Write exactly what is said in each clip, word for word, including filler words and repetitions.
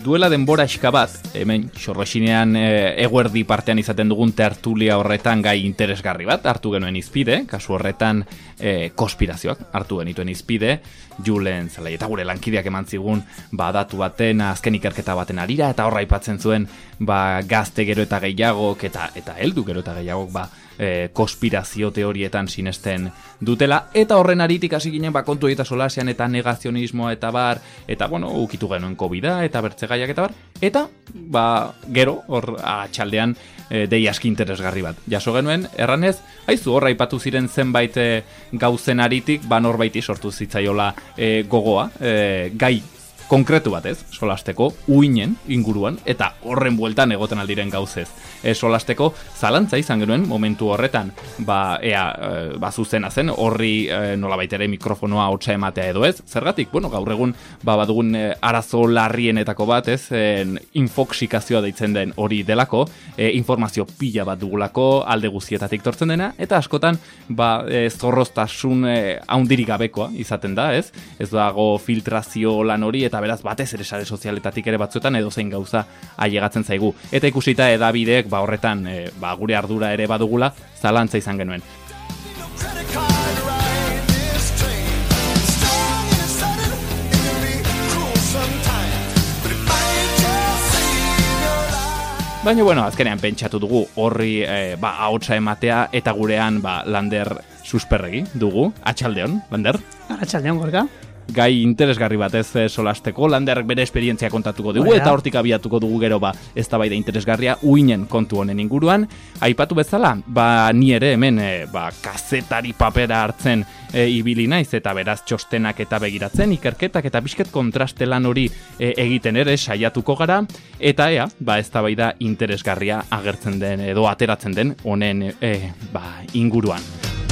duela denbora eska bat, hemen Xorroxinean e, eguerdi partean izaten dugun tertulia horretan gai interesgarri bat, hartu genuen izpide, kasu horretan e, konspirazioak hartu genituen izpide, Julen Zelai eta gure lankideak eman zigun ba, datu baten, azken ikerketa baten arira, eta horra aipatzen zuen ba, gazte gero eta gehiagok, eta, eta heldu gero eta gehiagok ba, e, konspirazio teorietan sinesten dutela, eta horren aritik hasi ginen ba, kontu eta solasean eta negazionismoa eta bar, eta bueno, ukitu genuen kobida eta bertzegaiak eta bar, eta ba, gero, hor atxaldean e, dei aski interesgarri bat. Jaso genuen, erranez, haizu horra aipatu ziren zenbait e, gauzen aritik, ba norbaiti sortu zitzaiola e, gogoa, e, gai konkretu bat ez, solasteko, uinen inguruan, eta horren bueltan egoten aldiren gauzez. E, solasteko zalantza izan genuen momentu horretan, ba, ea, e, ba, zuzena zen, horri e, nolabait ere mikrofonoa hotsa ematea edo ez, zergatik, bueno, gaur egun, ba, badugun e, arazo larrienetako bat, ez, e, infoxikazioa deitzen den hori delako, e, informazio pila bat dugulako, alde guztietatik tortzen dena, eta askotan, ba, e, zorroztasun e, haundirik gabekoa izaten da, ez, ez dago filtrazio lan hori, eta beraz batez ere sare sozialetatik ere batzuetan edo zein gauza ailegatzen zaigu. Eta ikusita edabideek ba horretan e, ba, gure ardura ere badugula, zalantza izan genuen. Baina, bueno, azkenean pentsatu dugu horri e, ba, ahotsa ematea eta gurean ba, Lander susperregi dugu. Atxaldeon, Lander? Atxaldeon, Gorka. Gai interesgarri batez e, solasteko, Landerrek bere esperientzia kontatuko dugu, eta hortik abiatuko dugu gero ba, eztabaida interesgarria uinen kontu honen inguruan. Aipatu bezala, ba, ni ere hemen e, ba, kazetari papera hartzen e, ibili naiz, eta beraz txostenak eta begiratzen, ikerketak eta bizket kontraste lan hori e, egiten ere saiatuko gara, eta ea, ba, eztabaida interesgarria agertzen den edo ateratzen den honen e, ba, inguruan.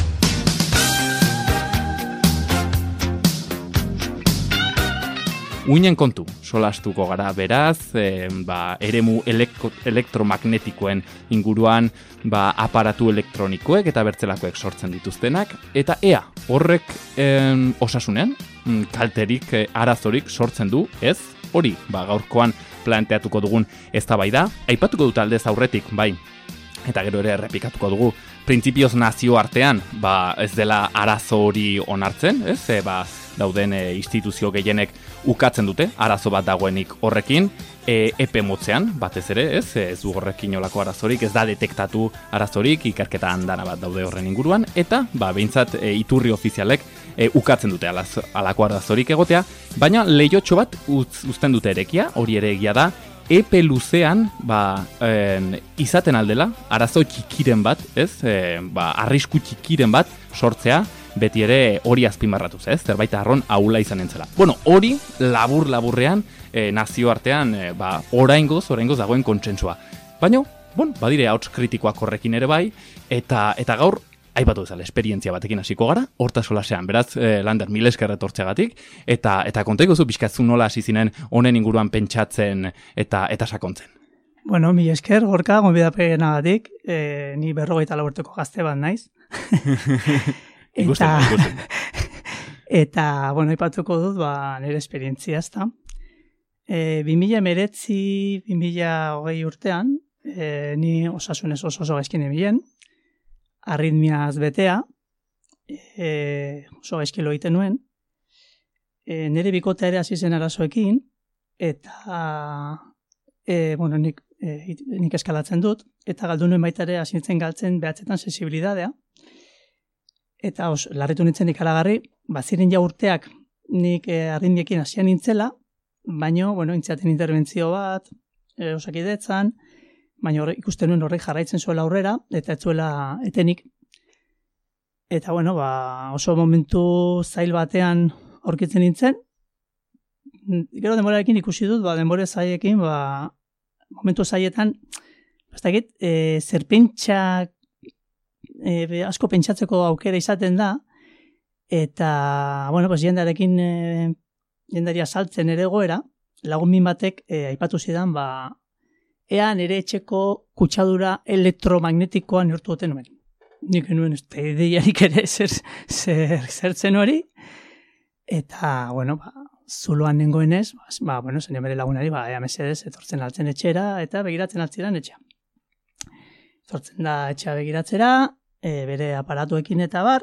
Uinen kontu, solastuko gara beraz, e, ba, eremu elektro, elektromagnetikoen inguruan ba, aparatu elektronikoek eta bertzelakoek sortzen dituztenak, eta ea, horrek em, osasunean, kalterik, e, arazorik sortzen du, ez? Hori, ba, gaurkoan planteatuko dugun eztabaida, aipatuko dut aldez aurretik, bai, eta gero ere errepikatuko dugu, printzipioz nazio artean, ba, ez dela arazo hori onartzen, ez? E, ba, dauden e, instituzio gehienek ukatzen dute, arazo bat dagoenik horrekin, e, epe motzean, batez ere, ez, ez du horrekin olako arazorik, ez da detektatu arazorik, ikerketa handana bat daude horren inguruan, eta, ba, behintzat, e, iturri ofizialek e, ukatzen dute alaz, alako arazorik egotea, baina lehiotxo bat uz, uzten dute erekia, hori ere egia da, epe luzean, ba, en, izaten aldela, arazo txikiren bat, ez, e, ba, arrisku txikiren bat sortzea, beti ere hori azpimarratuz, ez? Zerbait arron ahula izan entzela. Bueno, hori labur-laburrean e, nazioartean e, ba, oraingoz, oraingoz dagoen kontsensua. Baina, bueno, badire ahots kritikoak horrekin ere bai, eta eta gaur aipatu bezala esperientzia batekin hasiko gara, horta solasean. Beraz, e, Lander, mil esker etortzeagatik, eta eta kontaiko zu pixkatzu nola hasi zinen honen inguruan pentsatzen eta eta sakontzen. Bueno, mil esker, Gorka, gonbidapenagatik, e, ni berrogeita lau urteko gazte bat naiz. Ikusten, eta, ikusten. Eta, bueno, ipatuko dut, ba, nire esperientzia, ezta. E, bi mila hemeretzi, bi mila hogei urtean, e, ni osasunez oso oso gaizkin ebilen, arritmiaz betea, e, oso gaizkilo egiten nuen, e, nire bikota ere hasi zen arazoekin, eta, e, bueno, nik, e, nik eskalatzen dut, eta galdu nuen baita ere hasi nintzen galtzen behatzetan sensibilidadea, eta os, larritu nintzen ikaragarri, baziren ja urteak nik eh, arritmiekin hasia nintzela, baino, bueno, intziaten interbentzio bat, eh, osakidetzan, baina horre, ikusten nuen horrek jarraitzen zuela aurrera, eta ez zuela etenik. Eta, bueno, ba, oso momentu zail batean aurkitzen nintzen, gero denborarekin ikusi dut, ba, denbore zailekin, ba, momentu zailetan, ez dakit, eh, zerpentsak, E, asko pentsatzeko aukera izaten da, eta, bueno, pues, jendarekin e, jendaria saltzen ere goera, lagun min batek e, aipatu zidan, ba, ea nire etxeko kutsadura elektromagnetikoa neurtu duten nuen. Nik nuen ez ideiarik ere zer, zer, zertzen hori, eta, bueno, ba, zuloan nengoenez, ba, bueno, zen bere lagunari, ba, ea mesedez, etortzen altzen etxera, eta begiratzen altziran etxea. Etortzen da etxea begiratzera, e, bere aparatuekin eta bar,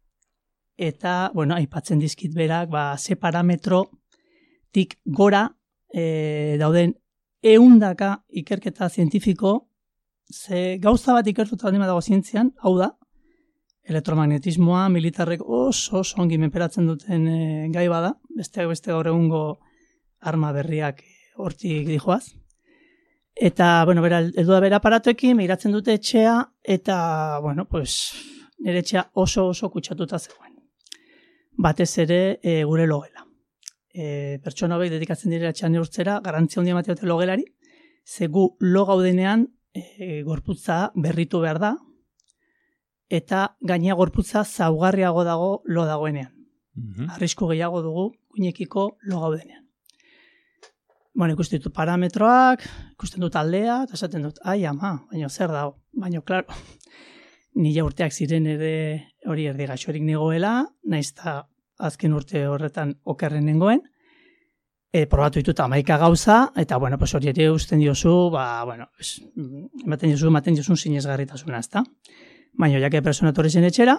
eta, bueno, aipatzen dizkit berak, ba, ze parametrotik gora e, dauden eundaka ikerketa zientifiko, ze gauza bat ikertuta baldin badago zientzian, hau da, elektromagnetismoa, militarrek oso oso ongi menperatzen duten e, gai bada, besteak beste gaur egungo arma berriak hortik dijoaz. Eta, bueno, bera, edu da bera aparatuekin, begiratzen dute etxea, eta, bueno, pues, nire etxea oso oso kutsatuta zegoen. Batez ere e, gure logela. E, pertsona hobek dedikatzen direla etxean neurtzera, garantzia handia ematea dute logelari, ze gu lo gaudenean e, gorputza berritu behar da, eta gainea gorputza zaugarriago dago lo dagoenean. Mm-hmm. Arrisku gehiago dugu guinekiko lo gaudenean. Bueno, ikusten dut parametroak, ikusten dut aldea, eta esaten dut, ai ama, baina zer dago, baina, klaro, nila urteak ziren ere hori erdi gaixorik negoela, naiz eta azken urte horretan okerren nengoen, e, probatu ditut amaika gauza, eta, bueno, pues hori ere usten diozu, ba, bueno, pues, ematen diozu, ematen diozu sinesgarritasuna, ezta? Baina, jake persona etorri zen etxera,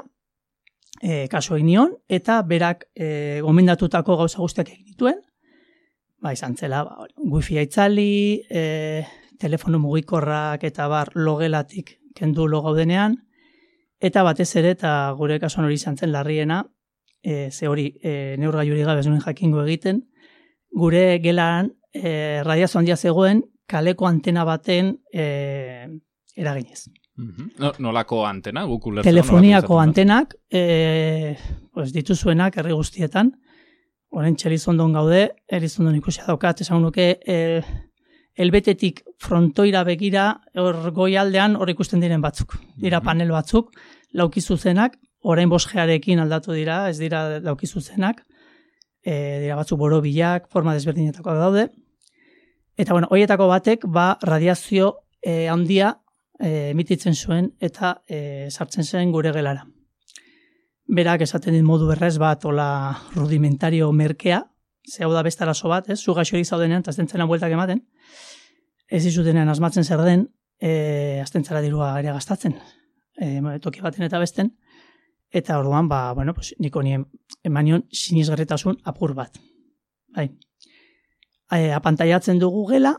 e, kaso egin nion, eta berak e, gomendatutako gauza guztiak egin dituen, ba, izan zela, ba, wifi aitzali, e, telefono mugikorrak eta bar logelatik kendu lo gaudenean, eta batez ere, eta gure kasuan hori izan zen larriena, e, ze hori e, neurgailuri gabe ez nuen jakingo egiten, gure gelan e, radiazio handia zegoen kaleko antena baten e, eraginez. Mm-hmm. No, nolako antena? Telefoniako antenak, e, pues, dituzuenak herri guztietan, orain Elizondon gaude, Elizondon ikusi daukat, esan nuke, e, elbetetik frontoira begira, hor goialdean hor ikusten diren batzuk. Dira panel batzuk, lauki zuzenak, orain bosgearekin aldatu dira, ez dira lauki zuzenak, e, dira batzuk borobilak, forma desberdinetakoak daude, eta bueno, horietako batek, ba, radiazio e, handia e, emititzen zuen, eta e, sartzen zen gure gelara. Berak esaten dit modu berrez bat, ola rudimentario merkea, ze hau da beste arazo bat, ez? Zu gaixorik zaudenean, eta azten zena bueltak ematen, ez izutenean asmatzen zer den, e, azten zara dirua ere gastatzen, e, toki baten eta besten, eta orduan, ba, bueno, pues, niko nien emanion sinisgarritasun apur bat. Bai. E, apantaiatzen dugu gela,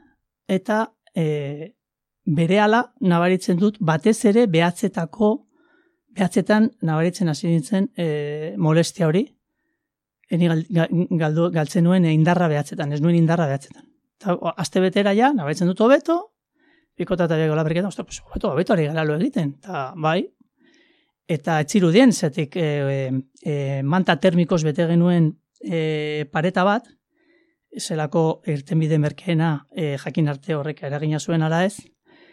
eta e, berehala nabaritzen dut batez ere behatzetako, behatzetan nabaritzen hasi nintzen e, molestia hori, eni galdu, galtzen nuen indarra behatzetan, ez nuen indarra behatzetan. Eta aste betera ja, nabaritzen dut hobeto, pikota eta gola berketan, ostra, pues, hobeto, hobeto ari gara lo egiten, eta bai, eta etzirudien, zetik e, e, manta termikoz bete genuen e, pareta bat, zelako irtenbide merkeena e, jakin arte horrek eragina zuen ala ez,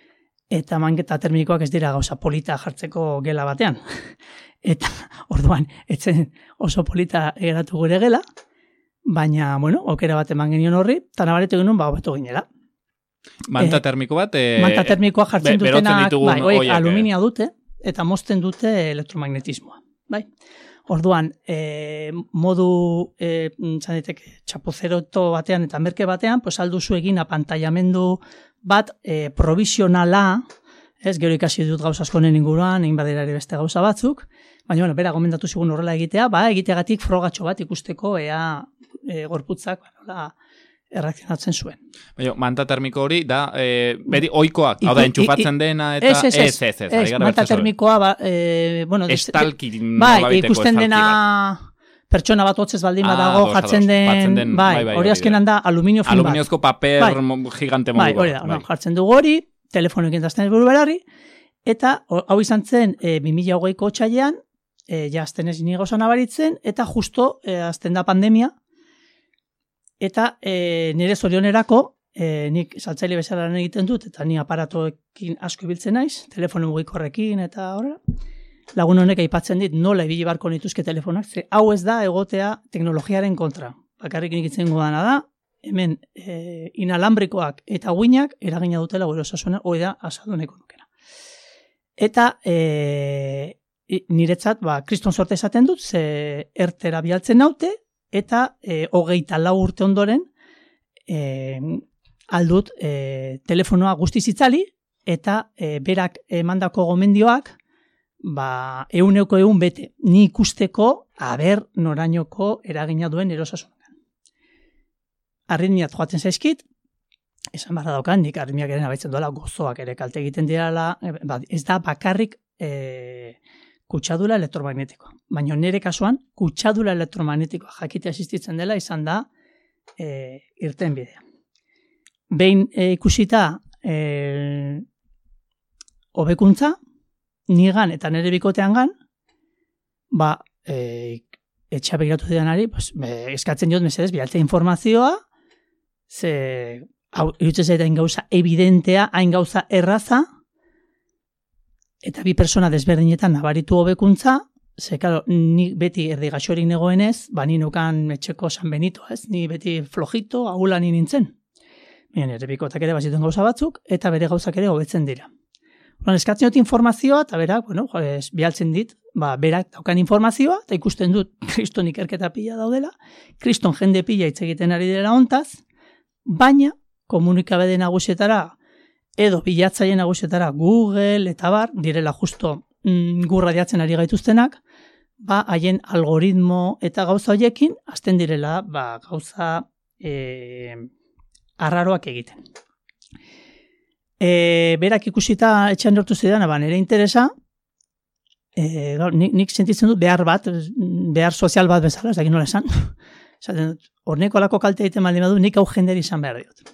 eta mangeta termikoak ez dira gauza polita jartzeko gela batean. Eta orduan, etzen oso polita geratu gure gela, baina, bueno, aukera bat eman genion horri, eta nabaretu genuen, ba, hobetu ginela. Manta termiko bat? E, manta termikoa jartzen be, dutenak, bai, oik, aluminioa dute, eta mozten dute elektromagnetismoa. Bai? Orduan, e, modu e, zaneteke, txapuzeroto batean eta merke batean, pues alduzu egin apantaiamendu bat e, provisionala, ez, gero ikasi dut gauza askonen inguruan, egin badera ere beste gauza batzuk, baina, bueno, bera gomendatu zigun horrela egitea, ba, egiteagatik frogatxo bat ikusteko ea e, gorputzak, nola, erreakzionatzen zuen. Baina, manta termiko hori, da, e, beti oikoak, hau da, entxupatzen dena, eta ez, ez, ez, ez, ez, manta termikoa, ba, e, bueno, estalkin, bai, ikusten dena pertsona bat hotzez baldin badago, ah, jartzen den, den, bai, hori bai, bai, azkenan da aluminio film bat. Aluminiozko paper bai, gigante modu. Bai, hori da, bai. No, jartzen dugu hori, telefonoekin dazten buru berari, eta hau izan zen e, bi mila hogeiko otxailean, e, ja azten ez nigo zanabaritzen, eta justo e, azten da pandemia, eta e, nire zorionerako, e, nik saltzaile bezala lan egiten dut, eta ni aparatoekin asko ibiltzen naiz, telefono mugikorrekin, eta horrela, lagun honek aipatzen dit nola ibili barko nituzke telefonak, ze hau ez da egotea teknologiaren kontra. Bakarrik nik itzen godana da, hemen e, inalambrikoak eta guinak eragina dutela gure osasuna, hori da asaduneko nukena. Eta e, niretzat, ba, kriston sorte esaten dut, ze ertera bialtzen naute, eta e, hogeita lau urte ondoren e, aldut e, telefonoa guztiz itzali, eta e, berak emandako gomendioak ba, euneko eun bete, ni ikusteko aber norainoko eragina duen erosasunan. Arritmiat joaten zaizkit, esan barra daukan, nik arritmiak ere nabaitzen duela, gozoak ere kalte egiten dirala, ba, ez da bakarrik e, kutsadura elektromagnetikoa. Baina nire kasuan, kutsadura elektromagnetikoa jakitea existitzen dela izan da e, irten bidea. Behin e, ikusita e, hobekuntza, nigan eta nire bikotean gan, ba, e, etxea begiratu didanari, pues, e, eskatzen jot mesedez, bialtzea informazioa, ze, hau, irutzen zaita hain gauza evidentea, hain gauza erraza, eta bi persona desberdinetan nabaritu hobekuntza, ze, karo, ni beti erdi gaxorik negoenez, ba, ni nukan etxeko San Benito, ez? Ni beti flojito, ahula ni nintzen. Baina nire bikotak ere bazituen gauza batzuk, eta bere gauzak ere hobetzen dira. Oran, eskatzen dut informazioa, eta berak, bueno, ez, bialtzen dit, ba, berak daukan informazioa, eta ikusten dut kriston ikerketa pila daudela, kriston jende pila hitz egiten ari dela hontaz, baina komunikabide nagusietara, edo bilatzaile nagusietara Google eta bar, direla justo mm, gurra diatzen ari gaituztenak, ba, haien algoritmo eta gauza horiekin, azten direla, ba, gauza e, arraroak egiten. E, berak ikusita etxean lortu zidan, ba, nire interesa, e, gaur, nik, nik sentitzen dut behar bat, behar sozial bat bezala, ez dakit nola esan, horneko alako kalte egiten baldin badu, nik hau jenderi izan behar diot.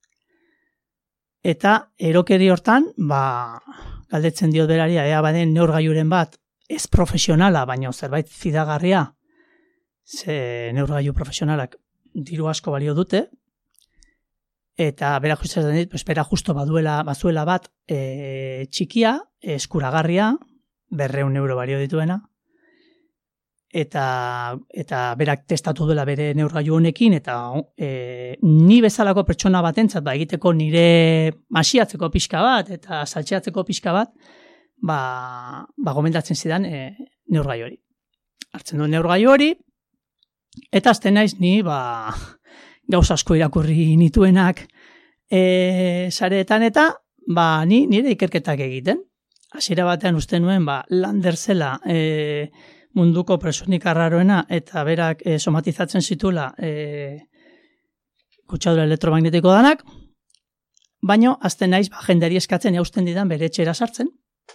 Eta erokeri hortan, ba, galdetzen diot beraria, ea baden neurgailuren bat, ez profesionala, baina zerbait fidagarria, ze neurgailu profesionalak diru asko balio dute, eta bera justatzen dit, pues, bera justo baduela, bazuela bat e, txikia, eskuragarria, berreun euro balio dituena, eta, eta berak testatu duela bere neurgailu honekin, eta e, ni bezalako pertsona batentzat, ba, egiteko nire masiatzeko pixka bat, eta saltxeatzeko pixka bat, ba, ba gomendatzen zidan e, neurgailu hori. Hartzen du neurgailu hori, eta azten naiz ni, ba, gauz asko irakurri nituenak e, sareetan, eta ba, ni nire ikerketak egiten. Hasiera batean uste nuen, ba, Lander zela e, munduko presonik arraroena, eta berak e, somatizatzen zitula e, kutsadura elektromagnetiko danak, baino azten naiz ba, jenderi eskatzen eusten didan bere etxera sartzen,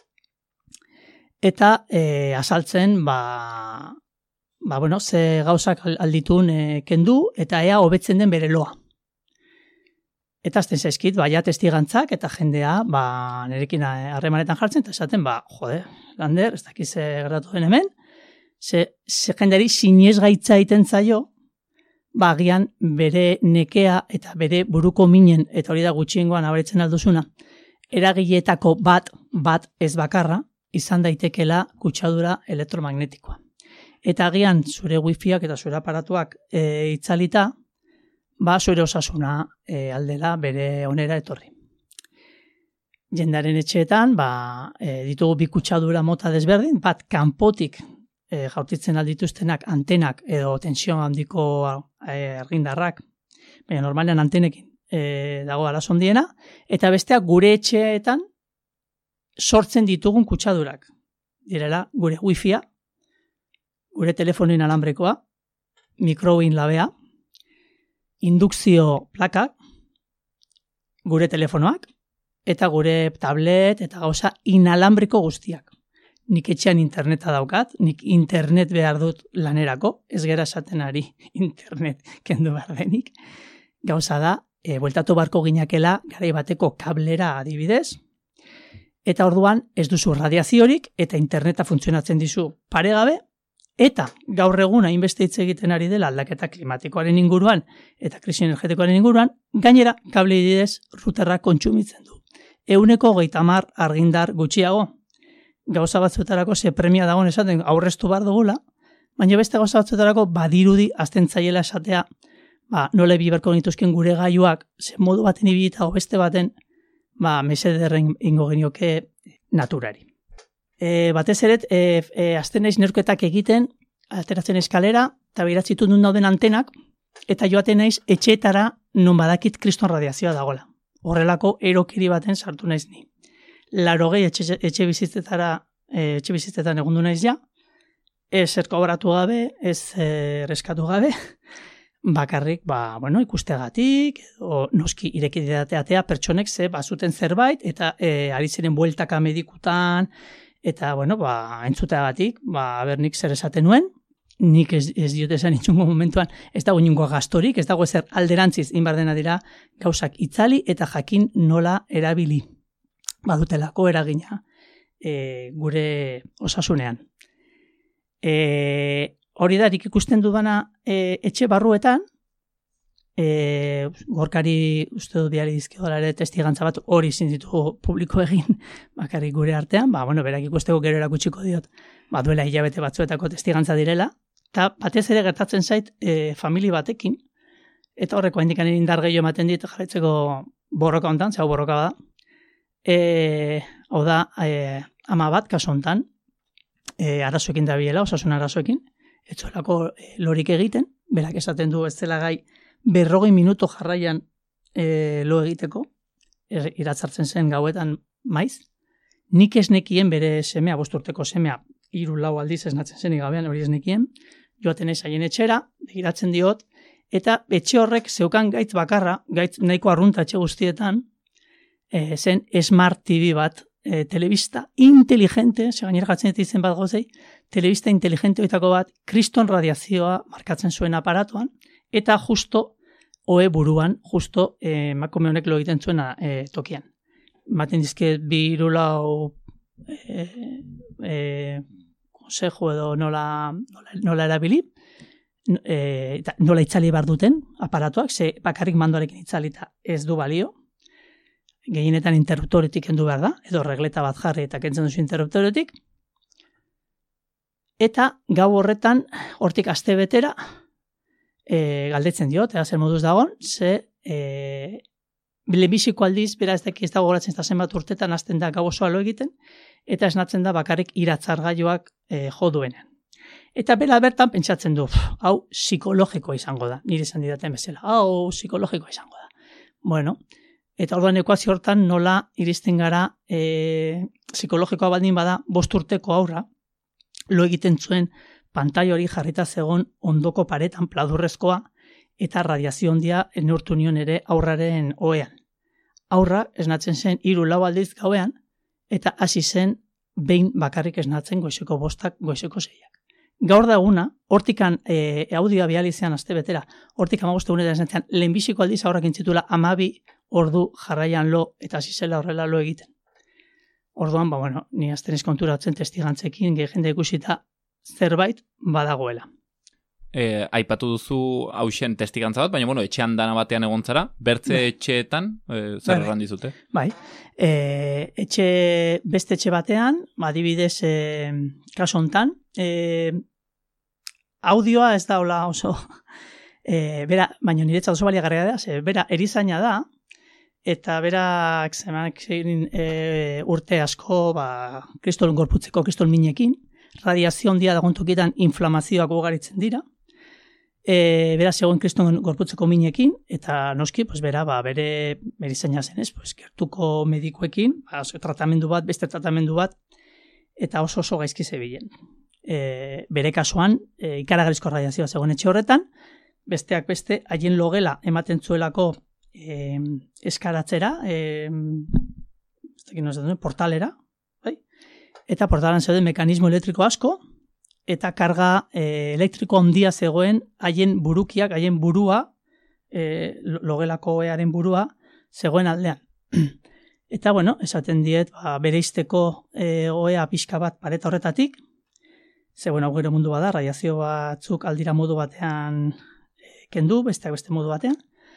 eta e, azaltzen, ba, ba, bueno, ze gauzak alditun e, kendu, eta ea hobetzen den bere loa. Eta azten zaizkit, ba, ja testigantzak, eta jendea, ba, nerekin harremanetan jartzen, eta esaten, ba, jode, Lander, ez dakiz gertatu den hemen, ze, ze jenderi sinez gaitza egiten zaio, ba, agian bere nekea eta bere buruko minen, eta hori da gutxiengoan abaritzen alduzuna, eragileetako bat, bat ez bakarra, izan daitekela kutsadura elektromagnetikoa. Eta agian zure wifiak eta zure aparatuak e, itzalita, ba zure osasuna e, aldela bere onera etorri. Jendaren etxeetan, ba, e, ditugu bi kutsadura mota desberdin, bat kanpotik e, jaurtitzen aldituztenak antenak edo tensio handiko e, argindarrak, baina normalean antenekin e, dago alasondiena, eta besteak gure etxeetan sortzen ditugun kutsadurak. Direla gure wifia, gure telefonoin alambrekoa, mikroin labea, indukzio plakak, gure telefonoak, eta gure tablet eta gauza inalambriko guztiak. Nik etxean interneta daukat, nik internet behar dut lanerako, ez gera esaten ari internet kendu behar denik. Gauza da, e, bueltatu barko ginakela garai bateko kablera adibidez, eta orduan ez duzu radiaziorik eta interneta funtzionatzen dizu paregabe, eta gaur egun hainbeste hitz egiten ari dela aldaketa klimatikoaren inguruan eta krisi energetikoaren inguruan, gainera kable bidez routerra kontsumitzen du. Euneko hogeita hamar argindar gutxiago. Gauza batzuetarako ze premia dagoen esaten aurreztu behar dugula, baina beste gauza batzuetarako badirudi azten zaiela esatea, ba, nola biberko nituzken gure gaiuak, ze modu baten ibilita o beste baten, ba, mesederren ingo genioke naturari. E, batez ere, e, e, azten naiz neurketak egiten, ateratzen eskalera, eta behiratzitu nun dauden antenak, eta joaten naiz etxeetara non badakit kriston radiazioa dagoela. Horrelako erokiri baten sartu naiz ni. Larogei etxe, etxe bizitzetara, etxe bizitzetan egundu naiz ja, ez erkobratu gabe, ez e, reskatu gabe, bakarrik, ba, bueno, ikusteagatik, o noski irekidateatea pertsonek ze bazuten zerbait, eta e, ari ziren bueltaka medikutan, eta, bueno, ba, entzuteagatik, ba, aber nik zer esaten nuen, nik ez, ez diote esan itxungo momentuan, ez dago inungo gastorik, ez dago ezer alderantziz, inbardena dira, gauzak itzali eta jakin nola erabili. Badutelako eragina e, gure osasunean. E, hori da, nik ikusten dudana e, etxe barruetan, e, gorkari uste dut biari dizkiola ere testigantza bat hori zinditu publiko egin bakarrik gure artean, ba, bueno, berak ikusteko gero erakutsiko diot, ba, duela hilabete batzuetako testigantza direla, eta batez ere gertatzen zait e, famili batekin, eta horreko handikan indar gehiago ematen dit jarraitzeko borroka hontan, zau borroka bada, e, hau da, e, ama bat, kaso hontan, e, arazoekin da biela, osasun arazoekin, etxolako e, lorik egiten, berak esaten du ez zela gai berrogei minuto jarraian e, lo egiteko, er, iratzartzen zen gauetan maiz, nik ez nekien bere semea, bosturteko semea, hiru lau aldiz esnatzen zen igabean, hori ez nekien, joaten ez haien etxera, begiratzen diot, eta etxe horrek zeukan gaitz bakarra, gaitz nahiko arrunta etxe guztietan, e, zen Smart T V bat, e, telebista inteligente, ze gainera jatzen ditzen bat gozei, telebista inteligente oitako bat, kriston radiazioa markatzen zuen aparatuan, eta justo oe buruan, justo e, emakume honek lo egiten zuena e, tokian. Maten dizke bi hiru lau e, e, konsejo edo nola, nola, nola erabili, e, eta nola itzali behar duten aparatuak, ze bakarrik mandoarekin itzalita ez du balio, gehienetan interruptoretik kendu behar da, edo regleta bat jarri eta kentzen duzu interruptoretik, eta gau horretan, hortik aste betera, e, galdetzen diot, eta zer moduz dagon, ze e, lehenbiziko aldiz, bera ez daki ez dago goratzen eta zenbat urtetan hasten da gau osoa lo egiten, eta esnatzen da bakarrik iratzargailuak e, jo duenean. Eta bera bertan pentsatzen du, hau psikologikoa izango da, nire izan didaten bezala, hau psikologikoa izango da. Bueno, eta orduan ekuazio hortan nola iristen gara e, psikologikoa baldin bada bost urteko aurra, lo egiten zuen pantaila hori jarrita zegon ondoko paretan pladurrezkoa eta radiazio handia neurtu nion ere aurraren ohean. Aurra esnatzen zen hiru lau aldiz gauean eta hasi zen behin bakarrik esnatzen goizeko bostak, goizeko seiak. Gaur da eguna, hortikan e, audioa bializean aste betera, hortik amagoste egunetan esnatzen, lehenbiziko aldiz aurrak intzitula amabi ordu jarraian lo eta hasi zela horrela lo egiten. Orduan, ba, bueno, ni aztenez konturatzen testigantzekin, gehi jende ikusita zerbait badagoela. E, aipatu duzu hausen testigantza bat, baina bueno, etxean dana batean egon zara, bertze bai. Etxeetan, e, zer erran dizute? Bai, e, etxe, beste etxe batean, adibidez, e, kaso hontan, e, audioa ez da hola oso, e, bera, baina niretzat oso baliagarria da, ze, bera erizaina da, eta berak zemanak e, urte asko ba, kristol gorputzeko kristol minekin, radiazio handia dagoen tokitan inflamazioak ugaritzen dira, e, bera zegoen kristol gorputzeko minekin, eta noski, pues, bera, ba, bere erizaina zenez, pues, gertuko medikuekin, ba, tratamendu bat, beste tratamendu bat, eta oso oso gaizki zebilen. E, bere kasuan, e, ikaragarrizko radiazioa zegoen etxe horretan, besteak beste, haien logela ematen zuelako E, eskaratzera, e, portalera, bai? Eta portalan zeuden mekanismo elektriko asko, eta karga e, elektriko handia zegoen haien burukiak, haien burua, e, logelako earen burua, zegoen aldean. Eta, bueno, esaten diet, ba, bereizteko e, oea pixka bat pareta horretatik, ze, bueno, gero mundu bada, radiazio batzuk aldira modu batean e, kendu, besteak beste modu batean,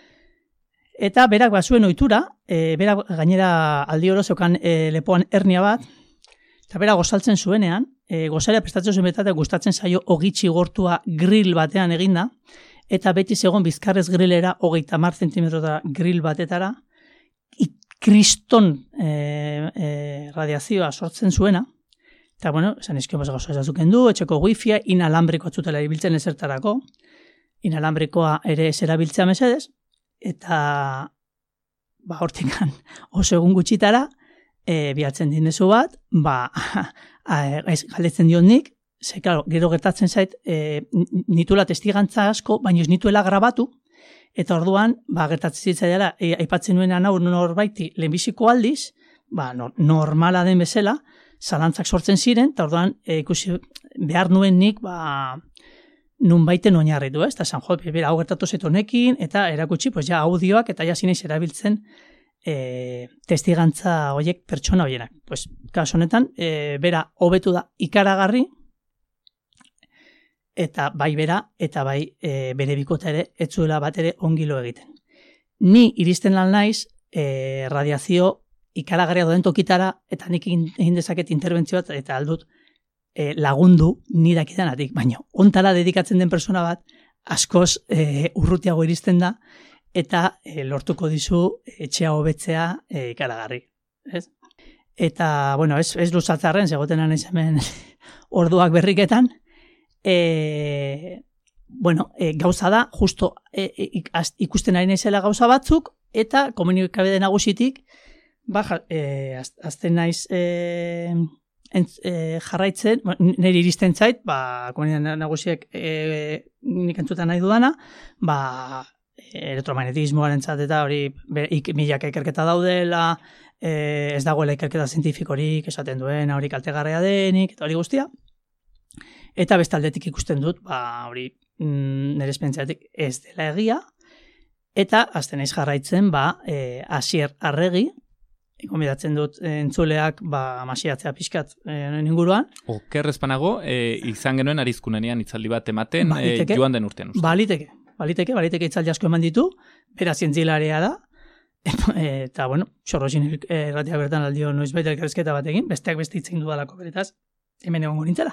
eta berak bazuen ohitura, e, berak gainera aldi oro zeukan e, lepoan hernia bat, eta berak gozaltzen zuenean, e, gozarea prestatzen zuen betatek gustatzen zaio ogitxi gortua grill batean eginda, eta beti zegoen bizkarrez grillera hogeita hamar zentimetrotara grill batetara, kriston e, e, radiazioa sortzen zuena, Eta, bueno, esan izkio gauza ezazuken du, etxeko wifia, inalambriko atzutela ibiltzen ezertarako, inalambrikoa ere ez erabiltzea mesedez, eta ba, hortikan oso egun gutxitara, e, bihatzen dinezu bat, ba, ez galdetzen dion nik, ze, claro, gero gertatzen zait, e, nituela testigantza asko, baina ez nituela grabatu, eta orduan, ba, gertatzen zitzaiela, e, aipatzen nuen anau norbaiti lehenbiziko aldiz, ba, no, normala den bezala, zalantzak sortzen ziren, eta orduan, e, ikusi behar nuen nik, ba, nun baiten oinarritu, ez? Eta San Jo, bera, hau gertatu zet honekin, eta erakutsi, pues, ja, audioak, eta ja zineiz erabiltzen e, testigantza horiek pertsona horienak. Pues, kaso honetan, e, bera, hobetu da ikaragarri, eta bai bera, eta bai e, bere bikota ere, etzuela bat ere ongilo egiten. Ni iristen lan naiz, e, radiazio ikaragarria doen tokitara, eta nik egin dezaket interbentzioa, eta aldut e, lagundu ni dakidanatik, baina ontara dedikatzen den persona bat, askoz e, urrutiago iristen da, eta e, lortuko dizu etxea hobetzea e, ikaragarri. Ez? Eta, bueno, ez, ez luzatzarren, zegoten anaiz hemen orduak berriketan, e, bueno, e, gauza da, justo e, e, ikusten ari naizela gauza batzuk, eta komunikabide nagusitik, ba, e, azten naiz e, entz, e, jarraitzen, niri iristen zait, ba, komunikabide nagusiek e, nik entzutan nahi dudana, ba, elektromagnetismoaren zat eta hori ik, milaka ikerketa daudela, e, ez dagoela ikerketa zientifikorik esaten duen, hori kaltegarria denik, eta hori guztia. Eta bestaldetik ikusten dut, ba, hori mm, nire esperientziatik ez dela egia, eta azten naiz jarraitzen, ba, e, Asier Arregi, konbidatzen dut entzuleak ba, masiatzea pixkat e, inguruan. Oker ezpanago, e, izan genuen arizkunenean itzaldi bat ematen e, joan den urtean. Uste. Baliteke, baliteke, baliteke itzaldi asko eman ditu, bera zientzilaria da, eta, bueno, Xorroxin erratia bertan aldio noiz baita elkarrizketa bat egin, besteak beste itzen dudalako beretaz, hemen egongo nintzela.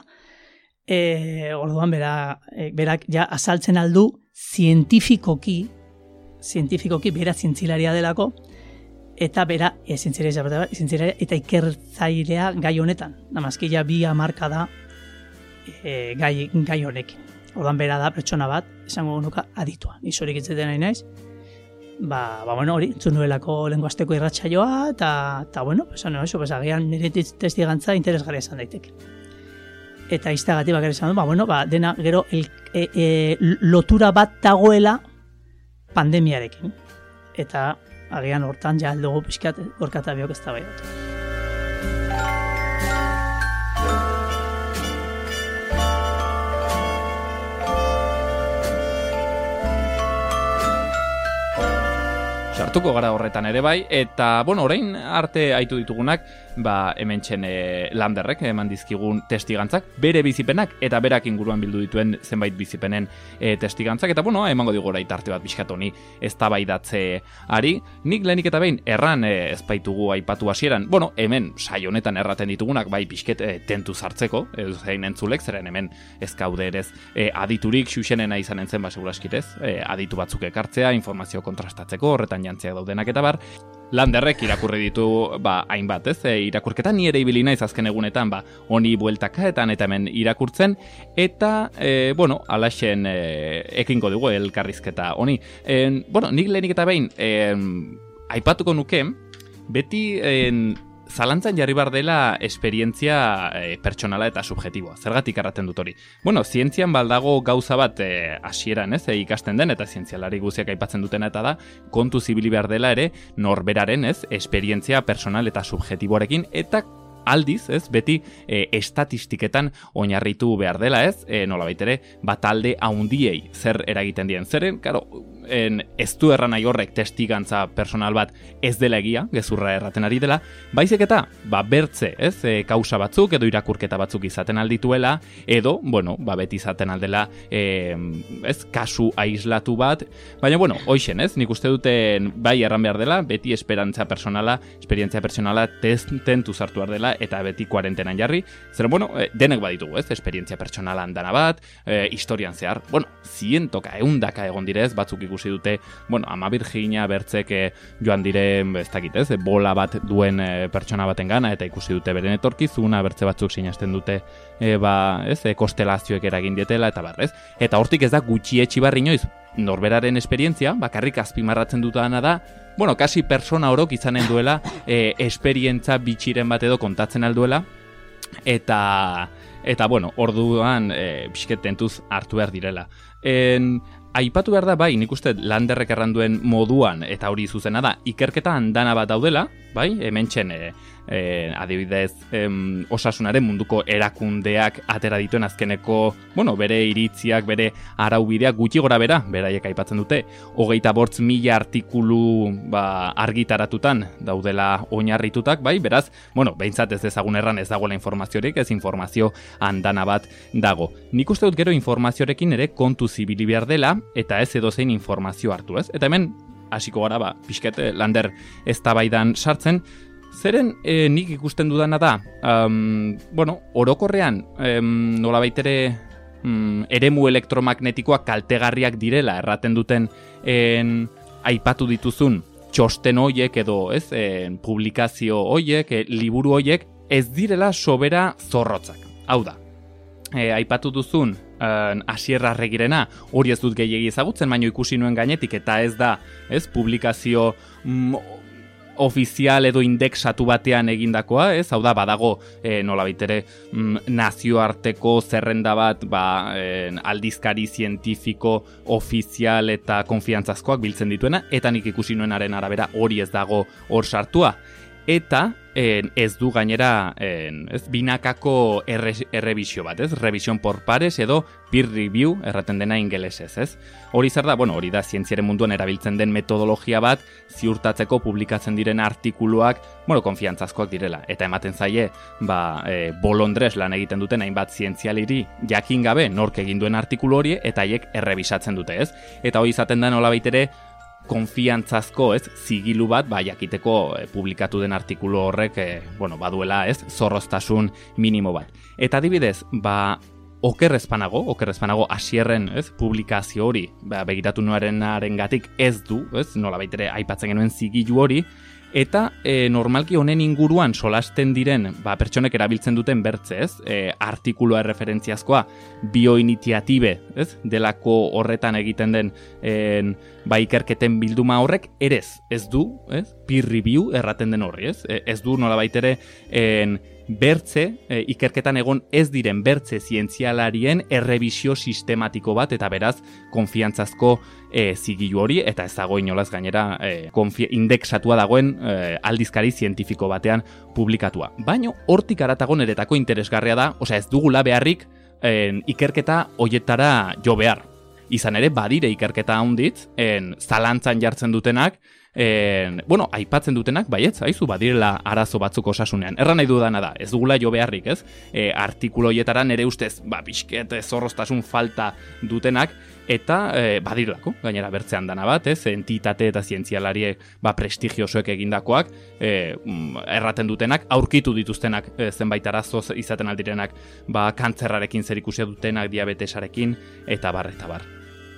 E, orduan, bera, e, berak ja azaltzen aldu zientifikoki, zientifikoki bera zientzilaria delako, eta bera e, zientzilaria, zientzilaria eta ikertzailea gai honetan. Namazkila bi hamarka da e, gai, gai honekin. Orduan, bera da pertsona bat, esango nuka aditua. Izorik itzeten nahi naiz. Ba, ba, bueno, hori, entzun nuelako lenguazteko irratsaioa, eta, eta bueno, esan no, eso, pues, agian nire testigantza interesgarria izan daiteke. Eta iztagatik bakar esan du, ba, bueno, ba, dena gero el, e, e, lotura bat dagoela pandemiarekin. Eta agian hortan ja aldugu pixkat gorkata biok ez da bai. Sartuko gara horretan ere bai, eta, bueno, orain arte aitu ditugunak, ba, hemen txen e, Landerrek eman dizkigun testigantzak, bere bizipenak, eta berak inguruan bildu dituen zenbait bizipenen e, testigantzak, eta, bueno, emango digu orain tarte bat bizkat honi eztabaidatze ari. Nik lehenik eta behin erran e, ezpaitugu aipatu hasieran, bueno, hemen sai honetan erraten ditugunak, bai pixket e, tentu zartzeko, edo zein entzulek, zeren hemen ez kaude ere e, aditurik xuxenena izanen zen, ba, seguraskitez, e, aditu batzuk ekartzea, informazio kontrastatzeko, horretan jantziak daudenak eta bar. Landerrek irakurri ditu ba, hainbat, ez? E, irakurketa ni ere ibili naiz azken egunetan, ba, honi bueltakaetan eta hemen irakurtzen, eta, e, bueno, alaxen e, ekingo dugu elkarrizketa honi. E, bueno, nik lehenik eta behin, e, aipatuko nuke, beti e, zalantzan jarri bar dela esperientzia e, pertsonala eta subjetiboa. Zergatik erraten dut hori? Bueno, zientzian baldago gauza bat e, hasieran, ez, e, ikasten den, eta zientzialari guziak aipatzen dutena eta da, kontu zibili behar dela ere, norberaren, ez, esperientzia personal eta subjetiboarekin, eta aldiz, ez, beti e, estatistiketan oinarritu behar dela, ez, e, nolabait ere, bat alde haundiei zer eragiten dien. Zeren, karo, en, ez du erran nahi horrek testigantza personal bat ez dela egia, gezurra erraten ari dela, baizik eta, ba, bertze, ez, e, kausa batzuk edo irakurketa batzuk izaten aldituela, edo, bueno, ba, beti izaten aldela, e, ez, kasu aislatu bat, baina, bueno, hoixen, ez, nik uste duten bai erran behar dela, beti esperantza personala, esperientzia personala tentu zartu behar dela, eta beti kuarentenan jarri, zer, bueno, e, denek baditugu, ez, esperientzia personala handana bat, e, historian zehar, bueno, zientoka, eundaka egon direz, batzuk ikusten ikusi dute, bueno, Ama Birjina bertzek e, joan diren, ez dakit, ez, bola bat duen e, pertsona baten gana, eta ikusi dute beren etorkizuna, bertze batzuk sinasten dute, e, ba, ez, e, kostelazioek eragin dietela, eta barrez. Eta hortik ez da gutxietsi barri inoiz, norberaren esperientzia, bakarrik azpimarratzen dutana da, bueno, kasi persona orok izanen duela, e, esperientza bitxiren bat edo kontatzen alduela, eta, eta bueno, orduan, e, pixket tentuz hartu behar direla. En, aipatu behar da, bai, nik uste Landerrek erranduen moduan, eta hori zuzena da, ikerketa handana bat daudela, bai, hementxen, e, e, adibidez, em, osasunaren munduko erakundeak atera dituen azkeneko, bueno, bere iritziak, bere araubideak gutxi gora bera, beraiek aipatzen dute, hogeita bortz mila artikulu ba, argitaratutan daudela oinarritutak, bai, beraz, bueno, behintzat ez dezagun erran ez dagoela informaziorik, ez informazio handana bat dago. Nik uste dut gero informaziorekin ere kontu zibili behar dela, eta ez edozein informazio hartu, ez? Eta hemen, hasiko gara, ba, pixket, Lander eztabaidan sartzen, zeren e, nik ikusten dudana da, um, bueno, orokorrean, um, nolabait ere um, eremu elektromagnetikoak kaltegarriak direla erraten duten en, aipatu dituzun txosten hoiek edo, ez, en, publikazio hoiek, e, liburu hoiek, ez direla sobera zorrotzak. Hau da, e, aipatu duzun Asier Arregirena, hori ez dut gehiegi ezagutzen, baino ikusi nuen gainetik, eta ez da, ez, publikazio mm, ofizial edo indeksatu batean egindakoa, ez, hau da, badago e, nolabait ere mm, nazioarteko zerrenda bat, ba, e, aldizkari zientifiko ofizial eta konfiantzazkoak biltzen dituena, eta nik ikusi nuenaren arabera hori ez dago hor sartua. Eta en, ez du gainera en, ez, binakako erre, errebisio bat, ez? Revision por pares edo peer review erraten dena ingelesez, ez? Hori zer da, bueno, hori da zientziaren munduan erabiltzen den metodologia bat ziurtatzeko publikatzen diren artikuluak, bueno, konfiantzazkoak direla. Eta ematen zaie, ba, e, bolondrez lan egiten duten hainbat zientzialiri jakin gabe nork egin duen artikulu hori eta haiek errebisatzen dute, ez? Eta hori izaten da nolabait ere konfiantzazko, ez, zigilu bat, ba, jakiteko e, publikatu den artikulu horrek, e, bueno, baduela, ez, zorroztasun minimo bat. Eta adibidez, ba, okerrezpanago, okerrezpanago Asierren, ez, publikazio hori, ba, begiratu nuarenaren gatik ez du, ez, nola baitere aipatzen genuen zigilu hori, eta e, normalki honen inguruan solasten diren, ba, pertsonek erabiltzen duten bertze, ez, e, artikulua erreferentziazkoa, bioinitiatibe, ez, delako horretan egiten den, en, ba, ikerketen bilduma horrek, erez, ez du, ez, peer review erraten den horri, ez, e, ez du nolabait ere, en, bertze, e, ikerketan egon ez diren bertze zientzialarien errebisio sistematiko bat, eta beraz, konfiantzazko e, zigilu hori, eta ez dago inolaz gainera e, konfi- indeksatua dagoen e, aldizkari zientifiko batean publikatua. Baino, hortik aratago niretako interesgarria da, osea ez dugula beharrik e, ikerketa hoietara jo behar. Izan ere, badire ikerketa handitz, en, zalantzan jartzen dutenak, en, bueno, aipatzen dutenak, baietz, haizu, badirela arazo batzuk osasunean. Erran nahi dudana da, ez dugula jo beharrik, ez? E, artikulo hoietara nere ustez, ba, pixket zorroztasun falta dutenak, eta e, badirelako, gainera bertzean dana bat, ez? Entitate eta zientzialariek, ba, prestigiosoek egindakoak, e, erraten dutenak, aurkitu dituztenak e, zenbait arazo izaten aldirenak, ba, kantzerrarekin zerikusia dutenak, diabetesarekin, eta bar, eta bar.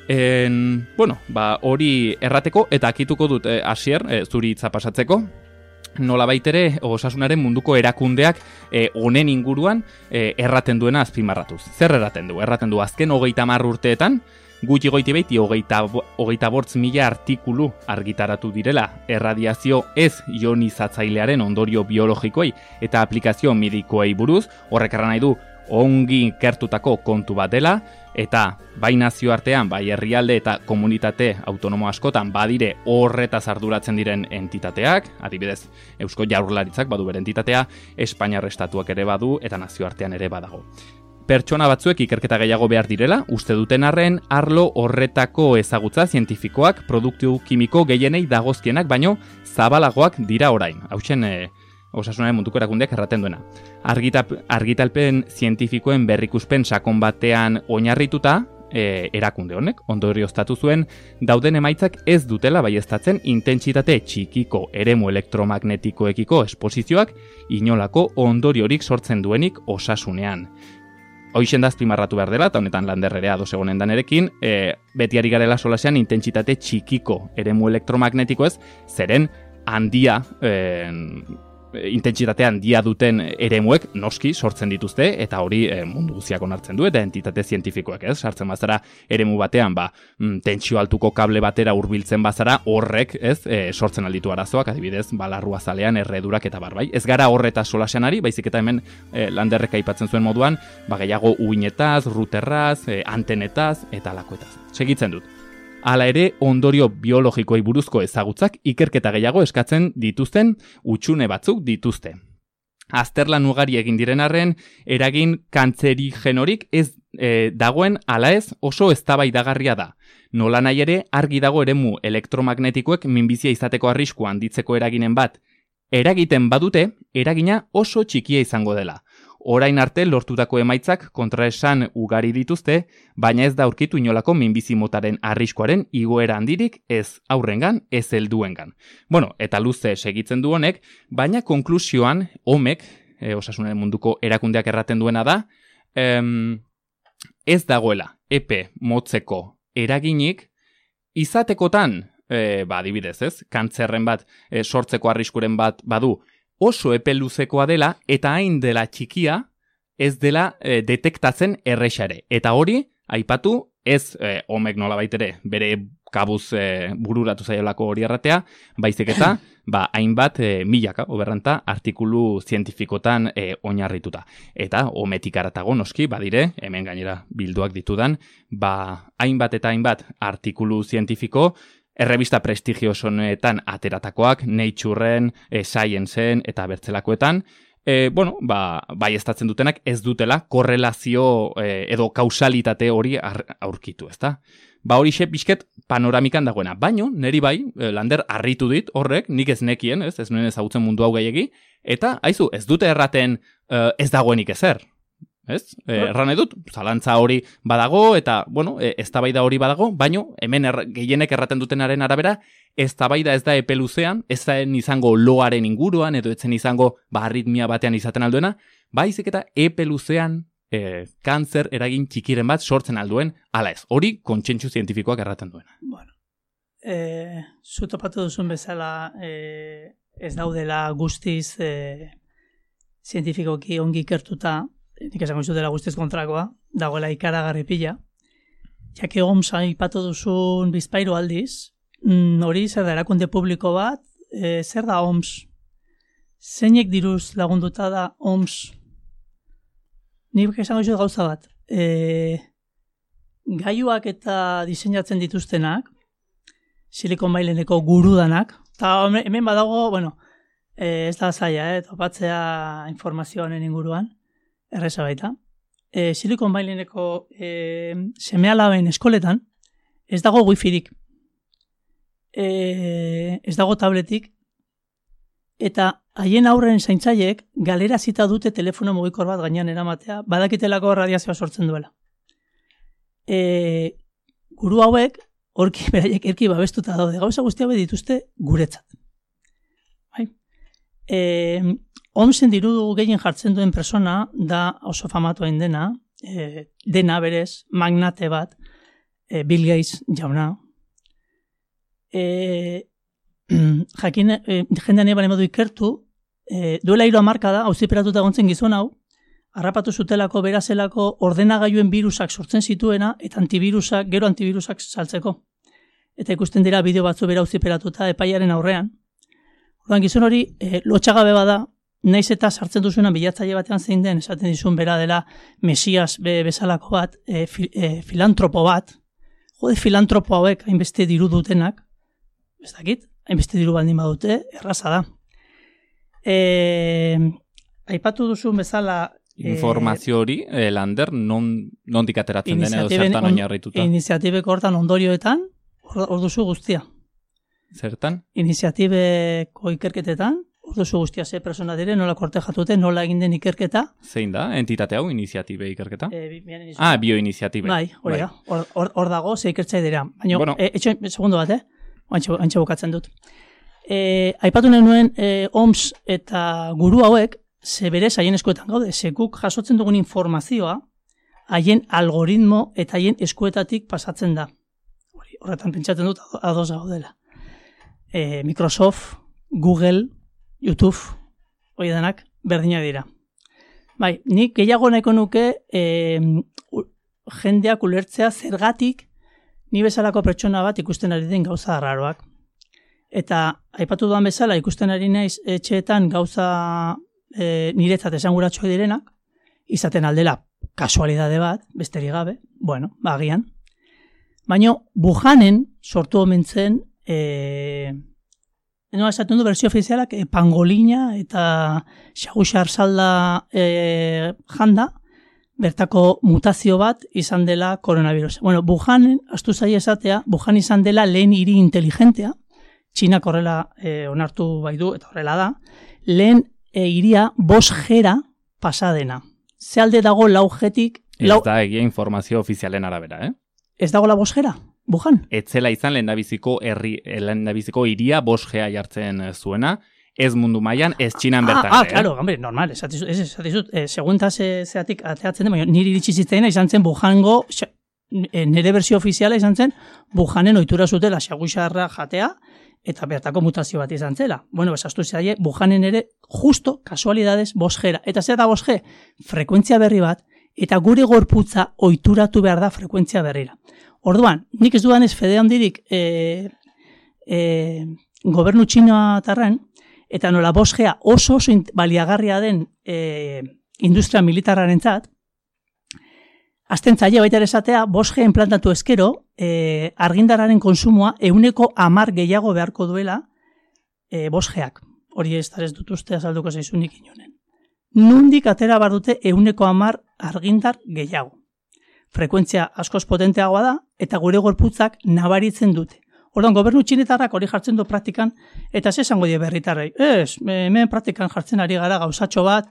En, bueno, ba, hori errateko, eta akituko dut, eh, Asier, eh, zuri hitza pasatzeko, nola baitere osasunaren munduko erakundeak eh, honen inguruan eh, erraten duena azpimarratuz. Zer erraten du? Erraten du azken hogeita hamar urteetan, gutxi goiti beiti hogeita, hogeita bortz mila artikulu argitaratu direla erradiazio ez ionizatzailearen ondorio biologikoei eta aplikazio medikoei buruz, horrek erran nahi du ongi ikertutako kontu bat dela, eta bai nazioartean, bai herrialde eta komunitate autonomo askotan badire horretaz arduratzen diren entitateak, adibidez Eusko Jaurlaritzak badu bere entitatea, Espainiar Estatuak ere badu eta nazioartean ere badago. Pertsona batzuek ikerketa gehiago behar direla, uste duten arren, arlo horretako ezagutza zientifikoak, produktu kimiko gehienei dagozkienak, baino zabalagoak dira orain. Hautzen, e, osasunaren munduko erakundeak erraten duena. Argitap, argitalpen zientifikoen berrikuspen sakon batean oinarrituta, e, erakunde honek, ondorioztatu zuen, dauden emaitzak ez dutela baieztatzen intentsitate txikiko eremu elektromagnetikoekiko esposizioak inolako ondoriorik sortzen duenik osasunean. hoixen da azpimarratu behar dela, eta honetan Lander ere ados egonen danerekin, e, beti ari garela solasean intentsitate txikiko eremu elektromagnetikoez, zeren handia, e, intentsitate handia duten eremuek noski sortzen dituzte, eta hori e, mundu guztiak onartzen du, eta entitate zientifikoek, ez? Sartzen bazara eremu batean, ba, mm, tentsio altuko kable batera hurbiltzen bazara, horrek, ez, e, sortzen alditu arazoak, adibidez, balarrua zalean, erredurak eta barbai. Ez gara horreta solasean ari, baizik eta hemen e, Landerrek aipatzen zuen moduan, ba, gehiago uinetaz, ruterraz, e, antenetaz, eta lakoetaz. Segitzen dut. Hala ere, ondorio biologikoei buruzko ezagutzak ikerketa gehiago eskatzen dituzten utxune batzuk dituzte. Azterlan ugari egin diren arren, eragin kantzerigenorik ez e, dagoen ala ez oso eztabaidagarria da. Nola nahi ere, argi dago eremu elektromagnetikoek minbizia izateko arriskua handitzeko eraginen bat. Eragiten badute, eragina oso txikia izango dela. Orain arte lortutako emaitzak kontraesan ugari dituzte, baina ez da aurkitu inolako minbizi motaren arriskuaren igoera handirik ez aurrengan, ez helduengan. Bueno, eta luze segitzen du honek, baina konklusioan homek, e, osasunaren munduko erakundeak erraten duena da, em, ez dagoela epe motzeko eraginik izatekotan, e, ba, adibidez, ez, kantzerren bat, e, sortzeko arriskuren bat badu, oso epe luzekoa dela eta hain dela txikia ez dela e, detektatzen errexare. Eta hori, aipatu, ez e, homek nolabait ere bere kabuz e, bururatu zaiolako hori erratea, baizik eta ba, hainbat e, milaka, oberranta, artikulu zientifikotan e, oinarrituta. Eta hometik aratago noski, badire, hemen gainera bilduak ditudan, ba, hainbat eta hainbat artikulu zientifiko, errebista prestigiosonetan ateratakoak, Naturen, e, Scienceen eta bertzelakoetan, e, bueno, ba, bai estatzen dutenak ez dutela korrelazio e, edo kausalitate hori aurkitu, ezta? Ba hori xe pixket panoramikan dagoena, baino, neri bai, Lander harritu dit horrek, nik ez nekien, ez, ez nuen ezagutzen mundu hau gehiegi, eta, haizu, ez dute erraten e, ez dagoenik ezer. Ez? E, erran edut, zalantza hori badago, eta, bueno, e, eztabaida hori badago, baino, hemen er, gehienek erraten dutenaren arabera, eztabaida ez da epe luzean, ez da izango loaren inguruan, edo etzen izango ba, arritmia batean izaten alduena, baizik eta epe luzean e, kanzer eragin txikiren bat sortzen alduen, ala ez, hori kontsentsu zientifikoak erraten duena. Bueno, e, zu topatu duzun bezala e, ez daudela guztiz e, zientifikoki ongi ikertuta, nik esango izu dela guztiz kontrakoa, dagoela ikaragarri pila. Jake Oms aipatu duzun bizpahiru aldiz, hori zer da erakunde publiko bat, e, zer da Oms? Zeinek diruz lagunduta da Oms? Nik esango izu gauza bat. E, gaiuak eta diseinatzen dituztenak, Silicon Valley-neko gurudanak, eta hemen badago, bueno, e, ez da zaila, eh, topatzea informazio honen inguruan, erreza baita. E, Silicon Valley-neko e, seme-alaben eskoletan ez dago wifirik. E, ez dago tabletik. Eta haien aurren zaintzaiek galera zita dute telefono mugikor bat gainean eramatea, badakitelako radiazioa sortzen duela. E, guru hauek, orki beraiek erki babestuta daude, gauza guztia hauek dituzte guretzat. Bai? E, Omsen diru gehien jartzen duen persona da oso famatu hain dena, e, dena berez, magnate bat, e, Bill Gates jauna. E, jakin, e, jendean eban emadu ikertu, e, duela hiru hamarka da, auziperatuta gontzen gizon hau, harrapatu zutelako berazelako ordenagailuen birusak sortzen zituena, eta antibirusak, gero antibirusak saltzeko. Eta ikusten dira bideo batzu bera auziperatuta epaiaren aurrean. Orduan gizon hori, e, lotxagabe bada, naiz eta sartzen duzuenan bilatzaile batean zein den, esaten dizun bera dela mesias be, bezalako bat, e, fi, e, filantropo bat, jode filantropo hauek hainbeste diru dutenak, ez dakit, hainbeste diru baldin badute, erraza da. E, aipatu duzun bezala... Informazio hori, e, Lander, non, nondik ateratzen den edo zertan oinarrituta? Iniziatibeko hortan ondorioetan, hor duzu guztia. Zertan? Iniziatibeko ikerketetan, orduzu guztia ze persona dire, nola kortejatute, nola egin den ikerketa. Zein da, entitate hau, iniziatibe ikerketa? E, bi, ah, bioiniziatibe. Bai, hori da, hor, hor, hor dago, ze ikertzai dira. Baina, bueno. e, etxo, segundo bat, eh? Antxe, antxe bukatzen dut. E, aipatu nuen e, Oms eta guru hauek, ze berez haien eskuetan gaude, ze guk jasotzen dugun informazioa, haien algoritmo eta haien eskuetatik pasatzen da. Horretan pentsatzen dut ados gaudela. E, Microsoft, Google, YouTube, hori denak berdinak dira. Bai, nik gehiago nahiko nuke e, jendeak ulertzea zergatik ni bezalako pertsona bat ikusten ari den gauza arraroak. Eta aipatu duan bezala ikusten ari naiz etxeetan gauza e, niretzat esanguratsuak direnak, izaten aldela kasualidade bat, besterik gabe, bueno, bagian. Baina Wuhanen sortu omentzen, e, no, esaten du berzio ofizialak, e, pangolina eta xaguxar salda e, janda, bertako mutazio bat izan dela koronavirus. Bueno, Wuhanen, astu zai esatea, Wuhan izan dela lehen hiri inteligentea, Txinak horrela e, onartu bai du, eta horrela da, lehen e, hiria bost gera pasadena. Ze alde dago lau jetik... Ez da egia informazio ofizialen arabera, eh? Ez dago la bost gera, Wuhan? Etzela izan lehendabiziko herri, lehendabiziko hiria bost gea jartzen zuena, ez mundu mailan, ez Txinan bertan. Ah, ah, claro, hombre, normal, esatizut, ez, esatizut, eh, segunta ze, zeatik ateatzen den, niri iritsi zitzaina izan zen Wuhango, eh, nire berzio ofiziala izan zen, Wuhanen ohitura zutela xaguxarra jatea, eta bertako mutazio bat izan zela. Bueno, esaztu zaie, Wuhanen ere, justo, kasualidades, bosgera. Eta zer da bosge? Frekuentzia berri bat, eta gure gorputza ohituratu behar da frekuentzia berrira. Orduan, nik ez dudan ez fede handirik e, e, gobernu txinoatarren, eta nola bosgea oso oso baliagarria den e, industria militarrarentzat, azten zaila baita ere esatea, bosge implantatu ezkero, e, argindararen konsumoa euneko amar gehiago beharko duela e, bosgeak. Hori ez ez dut uste azalduko zaizunik inonen. Nundik atera bar dute euneko amar argindar gehiago. Frekuentzia askoz potenteagoa da, eta gure gorputzak nabaritzen dute. Orduan, gobernu txinetarrak hori jartzen du praktikan, eta ze esango die berritarrei. Ez, hemen praktikan jartzen ari gara gauzatxo bat,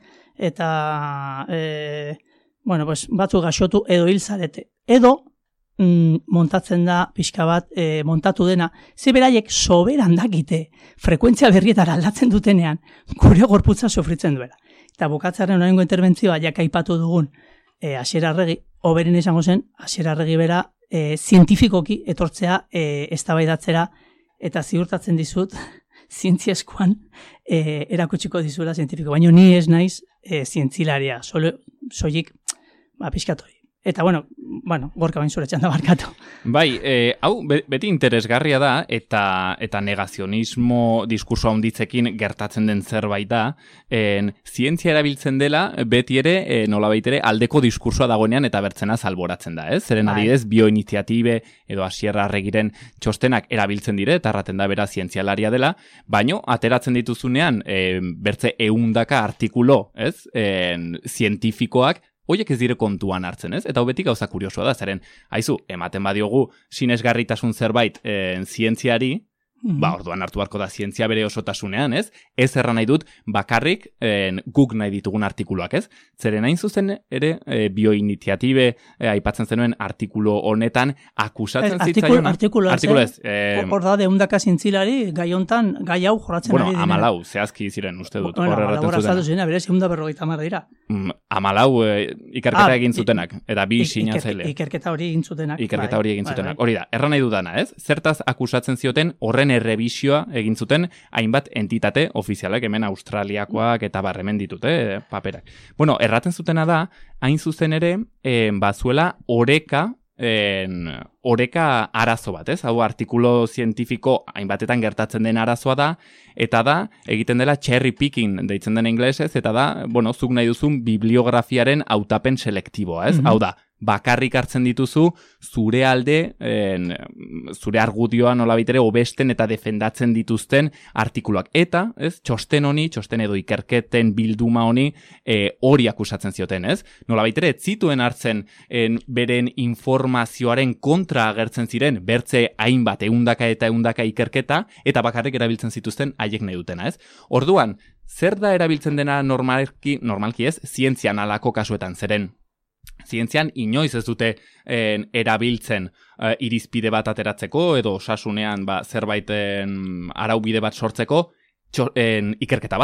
eta... E, bueno, pues, batzu gaxotu edo hil zarete. Edo, mm, montatzen da, pixka bat, e, montatu dena, ze beraiek soberan dakite, frekuentzia berrietara aldatzen dutenean, gure gorputza sufritzen duela. Eta bukatzaren oraingo interbentzioa, jak aipatu dugun, e, Asier Arregi, oberen izango zen, Asier Arregi bera, e, zientifikoki etortzea, e, eztabaidatzera, eta ziurtatzen dizut, zientzieskuan e, erakutsiko dizula zientifiko. Baina ni ez naiz e, zientzilaria, solo, soilik, ba, pixkat hori. Eta, bueno, bueno, gorka bain zure txanda barkatu. Bai, e, hau, beti interesgarria da, eta eta negazionismo diskurso handitzekin gertatzen den zerbait da, en, zientzia erabiltzen dela, beti ere, e, nolabait ere, aldeko diskursoa dagoenean eta bertzena salboratzen da, ez? Zeren adidez, bioiniziatibe edo Asier Arregiren txostenak erabiltzen dire, eta erraten da bera zientzialaria dela, baino, ateratzen dituzunean, e, bertze eundaka artikulo, ez? En, zientifikoak, hoiek ez dire kontuan hartzen, ez? Eta hobetik gauza kuriosoa da, zeren, haizu, ematen badiogu sinesgarritasun zerbait en, zientziari, mm-hmm. ba, orduan hartu beharko da zientzia bere osotasunean, ez? Ez erran nahi dut, bakarrik en, guk nahi ditugun artikuluak, ez? Zeren hain zuzen ere, e, bioiniziatibe e, aipatzen zenuen artikulu honetan akusatzen es, zitzaion. Artikulu, artikulu ez. Eh, Hor da, deundaka zintzilari, gai hontan, gai hau jorratzen bueno, ari dira. Amalau, zehazki ziren, uste dut. Bueno, amalau razatu ziren, berez, eunda berrogeita mar dira. Mm, amalau e, ikerketa ah, egin zutenak, eta bi sinatzaile. Ikerketa hori egin zutenak. Ikerketa hori egin bai, zutenak. bai. Hori da, erran nahi dudana, ez? Zertaz akusatzen zioten horren errebisioa egin zuten hainbat entitate ofizialek, hemen Australiakoak eta barremen ditute eh, paperak. Bueno, erraten zutena da, hain zuzen ere, eh, bazuela oreka, en, oreka arazo bat, ez? Hau artikulo zientifiko hainbatetan gertatzen den arazoa da, eta da, egiten dela cherry picking deitzen den inglesez, eta da, bueno, zuk nahi duzun bibliografiaren hautapen selektiboa, ez? Mm-hmm. Hau da, bakarrik hartzen dituzu zure alde, en, zure argudioa nolabait ere hobesten eta defendatzen dituzten artikuluak. Eta, ez, txosten honi, txosten edo ikerketen bilduma honi e, hori akusatzen zioten, ez? Nolabait ere, ez zituen hartzen en, beren informazioaren kontra agertzen ziren, bertze hainbat eundaka eta eundaka ikerketa, eta bakarrik erabiltzen zituzten haiek nahi dutena, ez? Orduan, zer da erabiltzen dena normalki, normalki ez, zientzian alako kasuetan, zeren zientzian inoiz ez dute en, erabiltzen e, irizpide bat ateratzeko edo osasunean ba, zerbaiten araubide bat sortzeko txo, en, ikerketa bat.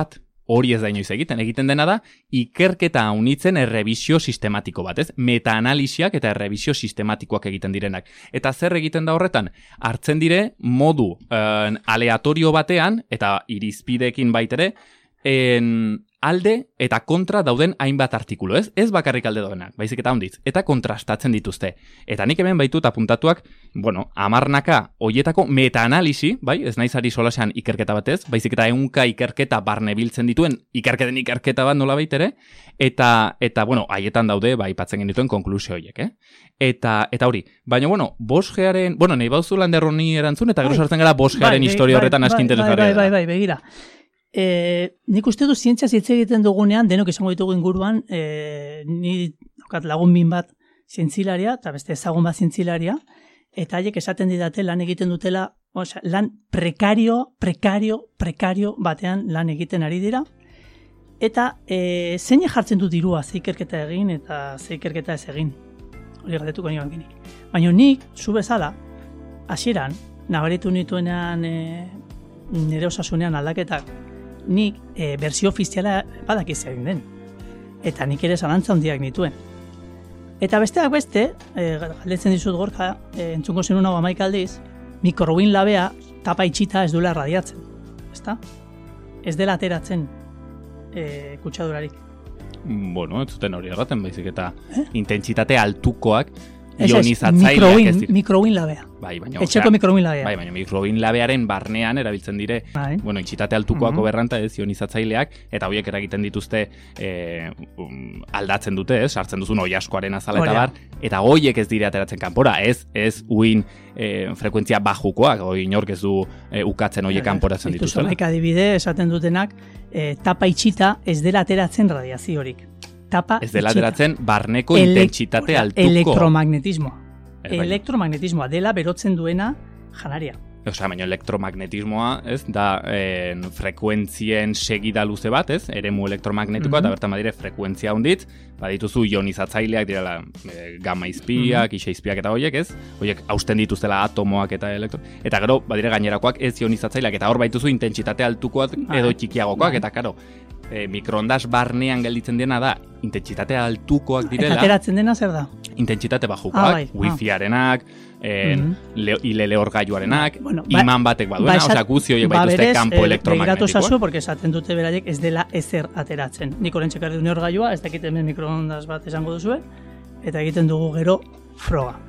hori ez da inoiz egiten, egiten dena da, ikerketa unitzen errebizio sistematiko bat, ez? Meta-analisiak eta errebizio sistematikoak egiten direnak. Eta zer egiten da horretan? Hartzen dire modu eh, aleatorio batean, eta irizpideekin baitere, en alde eta kontra dauden hainbat artikulu, ez? Ez bakarrik alde daudenak, baizik eta onditz, eta kontrastatzen dituzte. Eta nik hemen baitut apuntatuak, bueno, amarnaka hoietako meta-analisi, bai? Ez naiz ari solasean ikerketa batez, baizik eta ehunka ikerketa barne biltzen dituen, ikerketen ikerketa bat nola baitere, eta, eta bueno, haietan daude, bai, aipatzen genituen konklusio horiek, eh? Eta, eta hori, baina, bueno, bosgearen, bueno, nahi bauzu Lander honi erantzun, eta gero sartzen gara bosgearen bai, historia bai, horretan aski bai, interesgarria bai, da. bai, bai, bai, begira. E, nik uste du zientzia hitz egiten dugunean, denok izango ditugu inguruan, e, ni daukat lagun min bat zientzilaria, eta beste ezagun bat zientzilaria, eta haiek esaten didate lan egiten dutela, osea, lan prekario, prekario, prekario batean lan egiten ari dira, eta e, zein jartzen du dirua ze ikerketa egin eta ze ikerketa ez egin. Hori galdetuko nioan ginik. Baina nik, zu bezala, hasieran nabaritu nituenean e, nire osasunean aldaketak, nik e, berzio ofiziala badakiz egin den. Eta nik ere zalantza handiak nituen. Eta besteak beste, e, galdetzen dizut Gorka, e, entzungo zenun hau hamaika aldiz, mikrowin labea tapa itxita ez duela radiatzen. Ezta? Ez dela ateratzen e, kutsadurarik. Bueno, ez zuten hori erraten, baizik eta eh? intentsitate altukoak Ez ionizatzaileak ez dira. Mikrowin labea. Bai, baina, Etxeko mikrowin labea. Bai, baina mikrowin labearen barnean erabiltzen dire, bai. bueno, itxitate altukoak Uh-huh. oberranta ez ionizatzaileak, eta horiek eragiten dituzte eh, um, aldatzen dute, ez, sartzen duzun oi askoaren azala eta bar, eta horiek ez dire ateratzen kanpora, ez, ez uin eh, frekuentzia bajukoak, hori inork ez du eh, ukatzen horiek kanporatzen dituztela. Dituzu adibide esaten dutenak, eh, tapa itxita ez dela ateratzen radiaziorik. Tapa ez dela itxita. ateratzen barneko Ele- intentsitate altuko. Elektromagnetismoa. Eh, bai. Elektromagnetismoa dela berotzen duena janaria. Osea, baina elektromagnetismoa, ez, da en, frekuentzien segida luze bat, ez, eremu elektromagnetikoa, Mhm. eta bertan badire frekuentzia hunditz, badituzu ionizatzaileak direla e, gamma izpiak, Mhm. isa izpiak eta horiek, ez, horiek hausten dituztela atomoak eta elektro, eta gero, badire gainerakoak ez ionizatzaileak, eta hor baituzu intentsitate altukoak edo txikiagokoak, Bai. eta karo, e, mikroondas barnean gelditzen dena da, intentsitate altukoak Eta direla, ateratzen dena zer da? intentsitate bajukoak, Ah, bai, ah. wifiarenak, en, Mhm. le, ile lehorgailuarenak, Bueno, ba- iman batek baduena, ba, esat- osea, guzti horiek ba, baituzte berez, kanpo eh, elektromagnetikoa. begiratu zazu, porque esaten dute beraiek ez dela ezer ateratzen. Nik orain txekar dut neorgailua, ez dakit hemen mikroondas bat esango duzue, eta egiten dugu gero froga.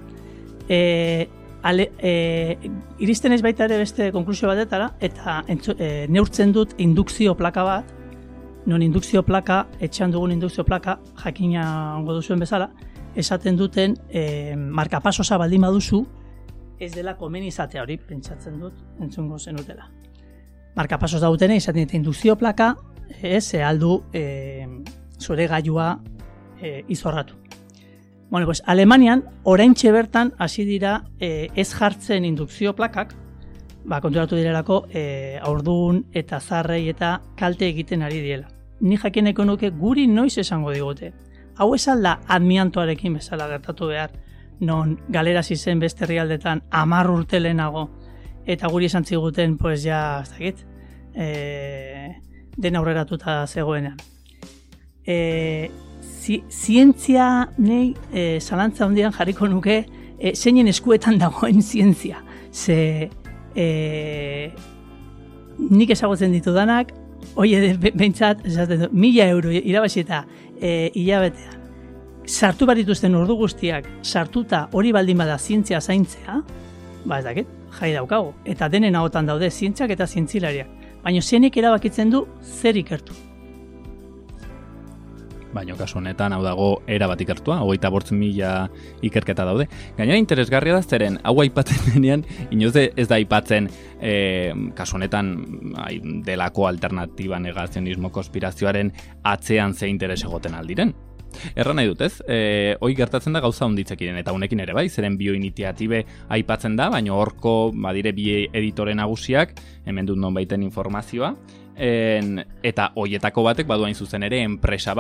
E, ale, e, iristen ez baita ere beste konklusio batetara, eta entzu, e, neurtzen dut indukzio plaka bat, non indukzio plaka, etxean dugun indukzio plaka, jakina ongo duzuen bezala, esaten duten e, markapasosa baldin baduzu, ez dela komen izatea hori, pentsatzen dut, entzungo zenutela. Markapasos dautene, izaten dute indukzio plaka, ez, aldu e, zure gailua e, izorratu. Bueno, pues, Alemanian, oraintxe bertan, hasi dira e, ez jartzen indukzio plakak, ba, konturatu direlako e, aurdun eta zarrei eta kalte egiten ari diela. Ni jakineko nuke guri noiz esango digute. Hau esan da amiantoarekin bezala gertatu behar, non galera zen beste herrialdetan hamar urte lehenago, eta guri esan ziguten, pues ja, ez dakit, e, den aurreratuta zegoenean. E, zi, zientzia nei e, zalantza handian jarriko nuke e, zeinen eskuetan dagoen zientzia. Ze e, nik ezagutzen ditudanak, oie, behintzat, esaten du, mila euro irabazita e, hilabetean. Sartu bat dituzten ordu guztiak, sartuta hori baldin bada zientzia zaintzea, ba ez dakit, jai daukago. Eta denen ahotan daude zientziak eta zientzilariak. Baina zenek erabakitzen du zer ikertu. Baina kasu honetan hau dago erabat ikertua, hogeita bost mila ikerketa daude. Gainera interesgarria da zeren, hau aipatzen denean, inoz ez da aipatzen e, kasu honetan ai, delako alternatiba negazionismo konspirazioaren atzean ze interes egoten aldiren. Erra nahi dut, ez? E, hoi gertatzen da gauza onditzekiren, eta honekin ere bai, zeren bioinitiatibe aipatzen da, baina horko badire bi editore nagusiak, hemen dut non baiten informazioa, en, eta hoietako batek baduain zuzen ere enpresa bat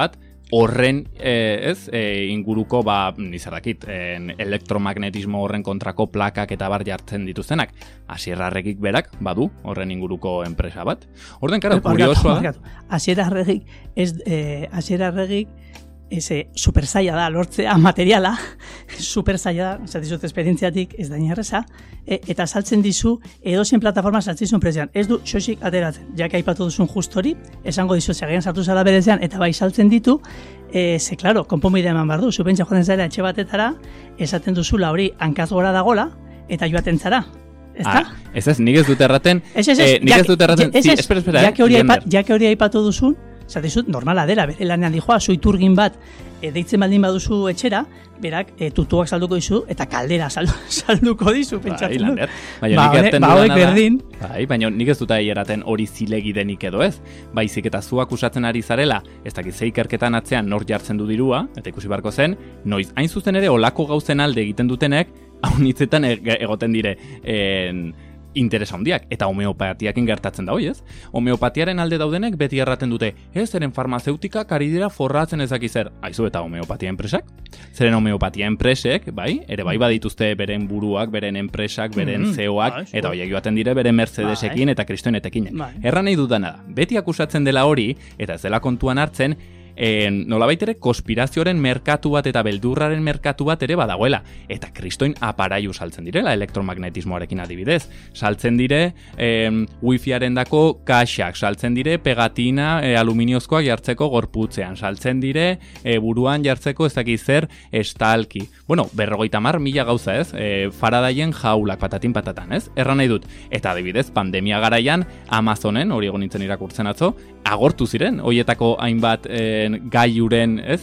horren eh, ez, eh, inguruko ba, nizardakit, eh, elektromagnetismo horren kontrako plakak eta bar jartzen dituztenak. Asier Arregik berak badu horren inguruko enpresa bat. Orden, karo, kuriosoa. Asier Arregik, ez, eh, Asier Arregik, eze, super zaila da, lortzea materiala, super zaila da, zatizut esperientziatik, ez da inerreza, e, eta saltzen dizu, edozen plataforma saltzen dizun prezioan. Ez du, xoxik ateratzen, jaka aipatu duzun just hori, esango dizu, zegean sartu zara berezean, eta bai saltzen ditu, e, ze, klaro, konponbide eman behar du, zupentsa joaten zara etxe batetara, esaten duzula hori hankaz gora dagola, eta joaten zara. Ah, ez ez, nik ez dut erraten, ez ez, ez, eh, nik ez dut erraten, ez, ez, sí, espera, espera, jake hori, aipa, jake hori aipatu duzun, zatizut, normala dela, bere lanean dijoa, zuiturgin bat, e, deitzen baldin baduzu etxera, berak e, tutuak salduko dizu, eta kaldera saldu, salduko dizu, pentsatzen dut. Baina ba, nik erten ba, dudana berdin. da, bai, baina nik ez dut eraten hori zilegi denik edo ez, baizik eta zuak usatzen ari zarela, ez dakit ze ikerketan atzean nor jartzen du dirua, eta ikusi barko zen, noiz, hain zuzen ere, olako gauzen alde egiten dutenek, hau nitzetan egoten dire, en, interesa handiak, eta homeopatiakin gertatzen da hoi, ez? Homeopatiaren alde daudenek beti erraten dute, ez zeren farmazeutikak ari dira forratzen ezaki zer. Aizu eta homeopatia enpresak? Zeren homeopatia enpresek, bai, ere bai badituzte beren buruak, beren enpresak, beren C E Oak, eta hoiek joaten dire beren Mercedesekin eta kristoenetekin. Erran nahi dudana da, beti akusatzen dela hori, eta ez dela kontuan hartzen, En, nolabait ere konspirazioaren merkatu bat eta beldurraren merkatu bat ere badagoela. Eta kristoin aparaiu saltzen direla elektromagnetismoarekin adibidez. Saltzen dire eh, wifiaren dako kaxak, saltzen dire pegatina eh, aluminiozkoak jartzeko gorputzean, saltzen dire eh, buruan jartzeko ez dakiz zer estalki. Bueno, berrogeita hamar mila gauza ez, eh, Faradayen jaulak patatin patatan ez, erran nahi dut. Eta adibidez, pandemia garaian Amazonen, hori egon nintzen irakurtzen atzo, agortu ziren, hoietako hainbat eh, gaiuren, ez,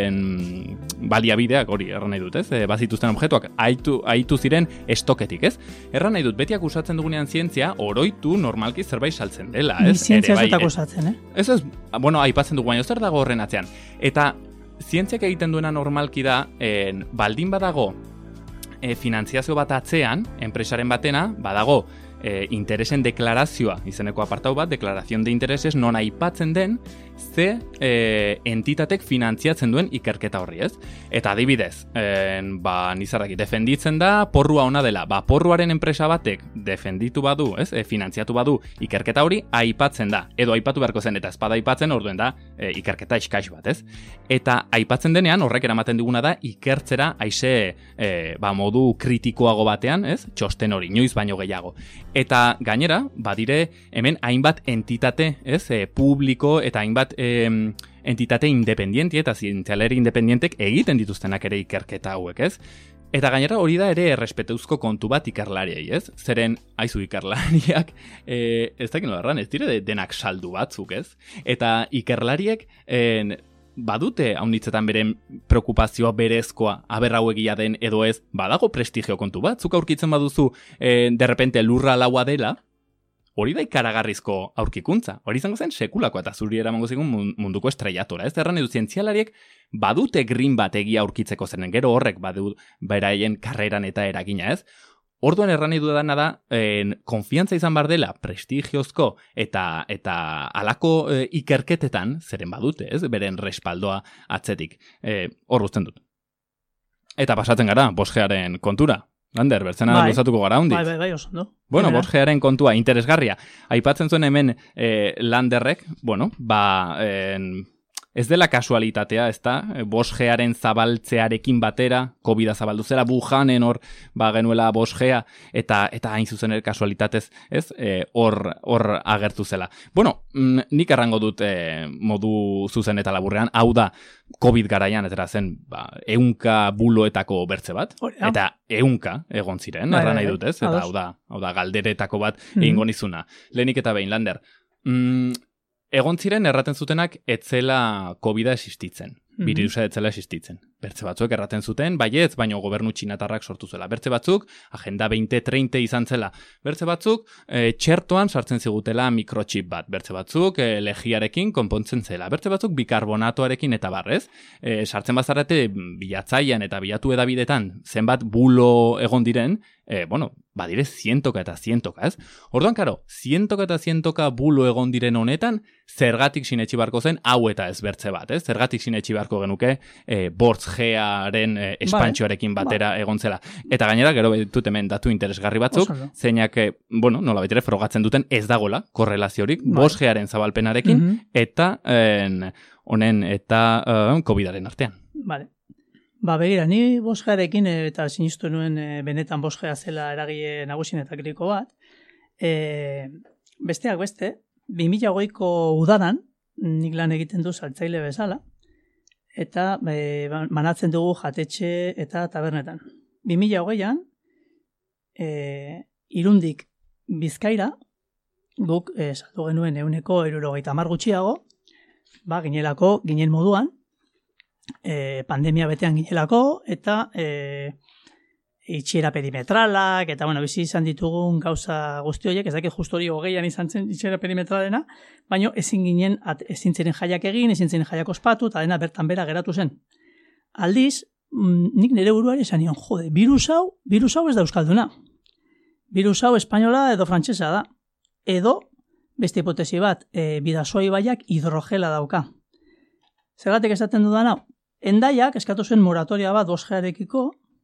en, baliabideak, hori, erran nahi dut, ez, e, bazituzten objektuak, aitu, aitu ziren estoketik, ez? Erran nahi dut, beti akusatzen dugunean zientzia, oroitu normalki zerbait saltzen dela, ez? Ni zientzia bai, akusatzen, eh? Ez ez, bueno, aipatzen dugu, baina zer dago horren atzean. Eta zientziak egiten duena normalki da, en, baldin badago, e, finantziazio bat atzean, enpresaren batena, badago, E, interesen deklarazioa, izeneko apartau bat, deklarazion de intereses, non aipatzen den, ze e, entitatek finantziatzen duen ikerketa horri, ez? Eta adibidez, en, ba, nizarraki, defenditzen da porrua ona dela, ba, porruaren enpresa batek defenditu badu, ez? E, finantziatu badu ikerketa hori, aipatzen da, edo aipatu beharko zen, eta espada aipatzen orduen da, e, ikerketa eskaix bat, ez? Eta aipatzen denean, horrek eramaten duguna da, ikertzera aize, e, ba, modu kritikoago batean, ez? Txosten hori, inoiz baino gehiago. Eta gainera, badire hemen hainbat entitate, ez, e, publiko eta hainbat e, entitate independienti eta zientzialeri independientek egiten dituztenak ere ikerketa hauek, ez? Eta gainera hori da ere errespeteuzko kontu bat ikerlariei, ez? Zeren, haizu ikerlariak, e, ez dakit nola erran, ez dire denak saldu batzuk, ez? Eta ikerlariek, en, badute haunitzetan beren preokupazioa berezkoa aber hau egia den edo ez, badago prestigio kontu bat, zuk aurkitzen baduzu e, derrepente lurra laua dela, hori da ikaragarrizko aurkikuntza, hori izango zen sekulakoa eta zuri eramango zigun munduko estreiatora, ez erran edu zientzialariek badute green bat egia aurkitzeko zeren, gero horrek badu beraien karreran eta eragina, ez? Orduan erran nahi dudana da, en, konfiantza izan bar dela, prestigiozko eta eta halako e, ikerketetan, zeren badute, ez? Beren respaldoa atzetik. E, hor guzten dut. Eta pasatzen gara, bosgearen kontura. Lander, bertzena bai, gozatuko gara hundi. Bai, bai, bai, oso, no? Bueno, bosgearen kontua, interesgarria. Aipatzen zuen hemen e, Landerrek, bueno, ba... En, ez dela kasualitatea, ez da, bosgearen zabaltzearekin batera, COVID-a zabaldu zela, Wuhanen hor, ba, genuela bosgea, eta eta hain zuzen ere kasualitatez, ez, hor e, hor agertu zela. Bueno, nik errango dut e, modu zuzen eta laburrean, hau da, COVID garaian, etera zen, ba, eunka buloetako bertze bat, Orea. Eta eunka egon ziren, bai, erran nahi dut, ez, eta hau da, hau da, galderetako bat mm-hmm. egingo nizuna. Lehenik eta behin, Lander, mm, egon ziren erraten zutenak etzela COVID-a existitzen. Mm-hmm. Birusa etzela existitzen. Bertze batzuk erraten zuten, baietz, baino gobernu txinatarrak sortu zela. Bertze batzuk, agenda veinte treinta izan zela. Bertze batzuk, e, txertoan sartzen zigutela mikrochip bat. Bertze batzuk, e, legiarekin konpontzen zela. Bertze batzuk, bikarbonatoarekin eta barrez. E, sartzen bazarate bilatzaian eta bilatu edabidetan zenbat bulo egon diren, e, bueno, badire zientoka eta zientoka, ez? Orduan, karo, zientoka eta zientoka bulo egon diren honetan, zergatik sinetxi barko zen, hau eta ez bertze bat, ez? Zergatik sinetxi barko genuke, e, bortz gearen e, espantxoarekin batera ba. egon zela. Eta gainera, gero betut hemen datu interesgarri batzuk, Osalo. zeinak, e, bueno, nola betere, frogatzen duten ez dagola korrelaziorik, ba. bortz gearen zabalpenarekin, mm-hmm. eta en, honen eta uh, COVIDaren artean. Vale. Ba, begira, ni bosgearekin eta sinistu nuen e, benetan bosgea zela eragile nagusinetakiko bat. E, besteak beste, bi mila hogeiko udaran, nik lan egiten du saltzaile bezala, eta e, manatzen dugu jatetxe eta tabernetan. bi mila hogeian, e, Irundik Bizkaira, guk e, saldu genuen euneko hirurogeita hamar gutxiago, ba, ginelako, ginen moduan, E, pandemia betean ginelako, eta e, itxiera perimetralak, eta bueno, bizi izan ditugun gauza guzti horiek, ez dakit justu hori hogeian izan zen itxiera perimetralena, baina ezin ginen, at, ezin ziren jaiak egin, ezin ziren jaiak ospatu, eta dena bertan bera geratu zen. Aldiz, nik nire buruari esan nion, jode, virus hau, virus hau ez da euskalduna. Virus hau espainola edo frantsesa da. Edo, beste hipotesi bat, e, Bidasoa ibaiak hidrogela dauka. Zergatik esaten dudan hau? Endaiak eskatu zuen moratoria bat bosgearekiko,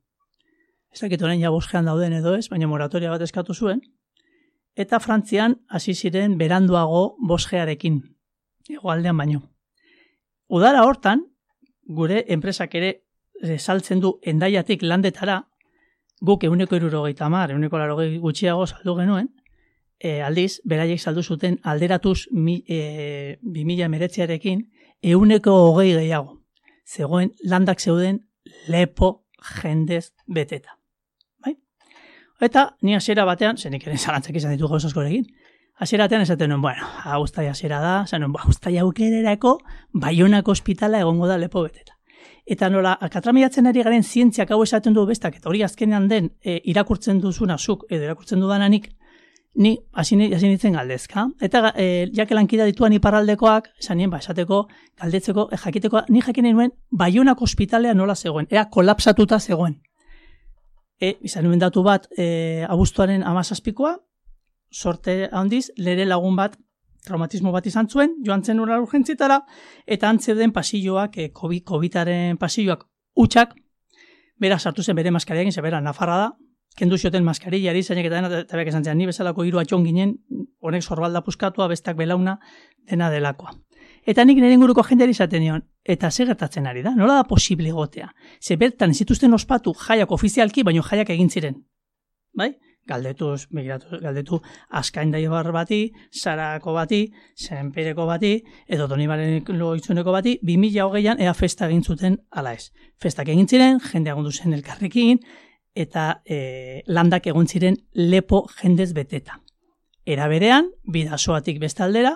ez dakit orain ja bosgean dauden edo ez, baina moratoria bat eskatu zuen, eta Frantzian hasi ziren beranduago bosgearekin, hegoaldean baino. Udara hortan, gure enpresak ere saltzen du Endaiatik landetara, guk euneko hirurogeita hamar, euneko laurogei gutxiago saldu genuen, e, aldiz, beraiek saldu zuten alderatuz mi, e, bi mila hemeretziarekin euneko hogei gehiago. Zegoen landak zeuden lepo jendez beteta. Bai? Eta ni hasiera batean, zenik ere zalantzak izan ditu gauz askorekin, hasiera batean esaten nuen, bueno, uztaila hasiera da, zaten nuen, uztaila aukererako Baionako ospitala egongo da lepo beteta. Eta nola, alkatramilatzen ari garen zientziak hau esaten du bestak, eta hori azkenean den e, irakurtzen duzuna zuk, edo irakurtzen dudananik, ni hasi nintzen galdezka. Eta e, jake lankida dituan iparraldekoak, esan nien, ba, esateko, galdetzeko, e, jakiteko, ni jakinen nuen, Baionako ospitalea nola zegoen, ea kolapsatuta zegoen. E, izan nuen datu bat, e, abuztuaren hamazazpikoa, sorte handiz, lere lagun bat, traumatismo bat izan zuen, joan zen ura urgentzitara, eta antzeuden pasilloak, e, COVID, COVIDaren pasilloak utxak, bera sartu zen bere maskariakin, ze bera Nafarra da, kendu zioten maskarillari, zainek eta dena, eta beak esan zen, ni bezalako hiru atxon ginen, honek zorbalda puskatua, bestak belauna, dena delakoa. Eta nik nire inguruko jendeari izaten nion, eta ze gertatzen ari da, nola da posible egotea? Ze bertan zituzten ospatu jaiak ofizialki, baino jaiak egin ziren. Bai? Galdetuz, begiratu, galdetu Askaindaibar bati, Sarako bati, Senpereko bati, edo Donibaren loitzuneko bati, bi mila hogeian ea festa egin zuten ala ez. Festak egin ziren, jende agundu zen elkarrekin, eta e, landak egon ziren lepo jendez beteta. Era berean, Bidasoatik bestaldera,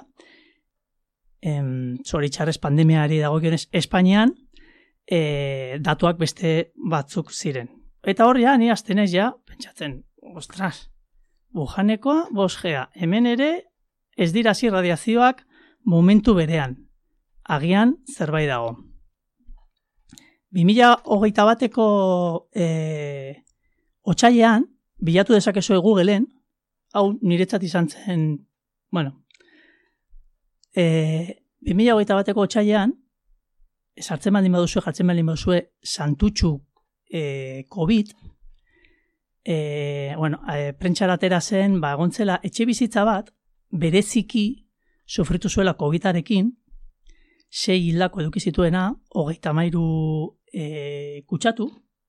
em, zoritxarrez pandemiari dagokionez Espainian, e, datuak beste batzuk ziren. Eta hor ja, ni aztenez ja, pentsatzen, ostras, Wuhanekoa, bosgea, hemen ere ez dira zi radiazioak momentu berean. Agian zerbait dago. bi mila hogeita bateko e, otsailean, bilatu dezakezue Googleen, hau niretzat izan zen, bueno, e, bi mila hogeita bateko otsailean, sartzen baldin baduzue, jartzen baldin baduzue Santutxu e, COVID, e, bueno, e, prentxaratera zen, ba, egontzela etxe bizitza bat, bereziki sufritu zuela COVIDarekin, sei hildako eduki zituena, hogeita hamairu e, kutsatu,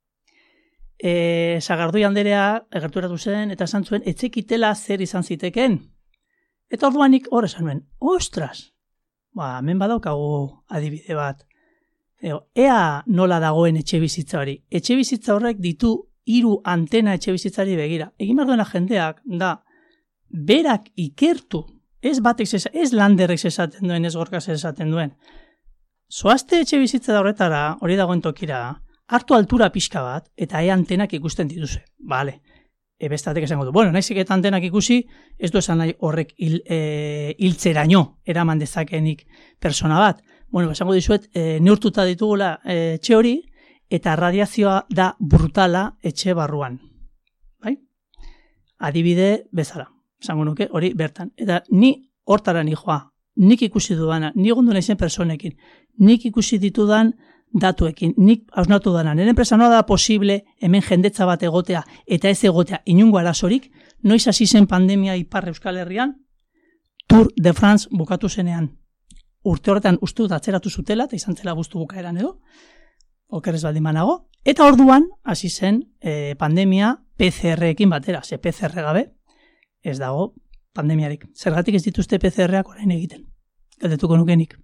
e, Sagardui Anderea egerturatu zen, eta esan zuen, etzekitela zer izan ziteken. Eta orduanik hor esan nuen, ostras, ba, hemen badaukagu adibide bat. Eo, ea nola dagoen etxe bizitza hori. Etxe bizitza horrek ditu hiru antena etxe bizitzari begira. Egin behar duena jendeak da, berak ikertu, ez batek zesa, ez landerrek esaten duen, ez gorkaz esaten duen. Zoazte etxe bizitza da horretara, hori dagoen tokira, hartu altura pixka bat, eta ea antenak ikusten dituze. Bale, ebestatek esango du. Bueno, naizik eta antenak ikusi, ez du esan nahi horrek hil, e, hiltzeraino eraman dezakenik persona bat. Bueno, esango dizuet, e, neurtuta ditugula e, etxe hori, eta radiazioa da brutala etxe barruan. Bai? adibide bezala. Esango nuke hori bertan. Eta ni hortara nijoa, nik ikusi dudana, ni gondu naizen personekin, nik ikusi ditudan datuekin, nik hausnatu dana. Nire enpresa noa da posible hemen jendetza bat egotea eta ez egotea inungo arazorik, noiz hasi zen pandemia Ipar Euskal Herrian, Tour de France bukatu zenean. Urte horretan uste dut atzeratu zutela, eta izan zela guztu bukaeran edo, okerrez baldin manago, eta orduan hasi zen eh, pandemia P C R-ekin batera, ze P C R gabe ez dago pandemiarik. Zergatik ez dituzte P C R-ak orain egiten. Galdetuko nukenik.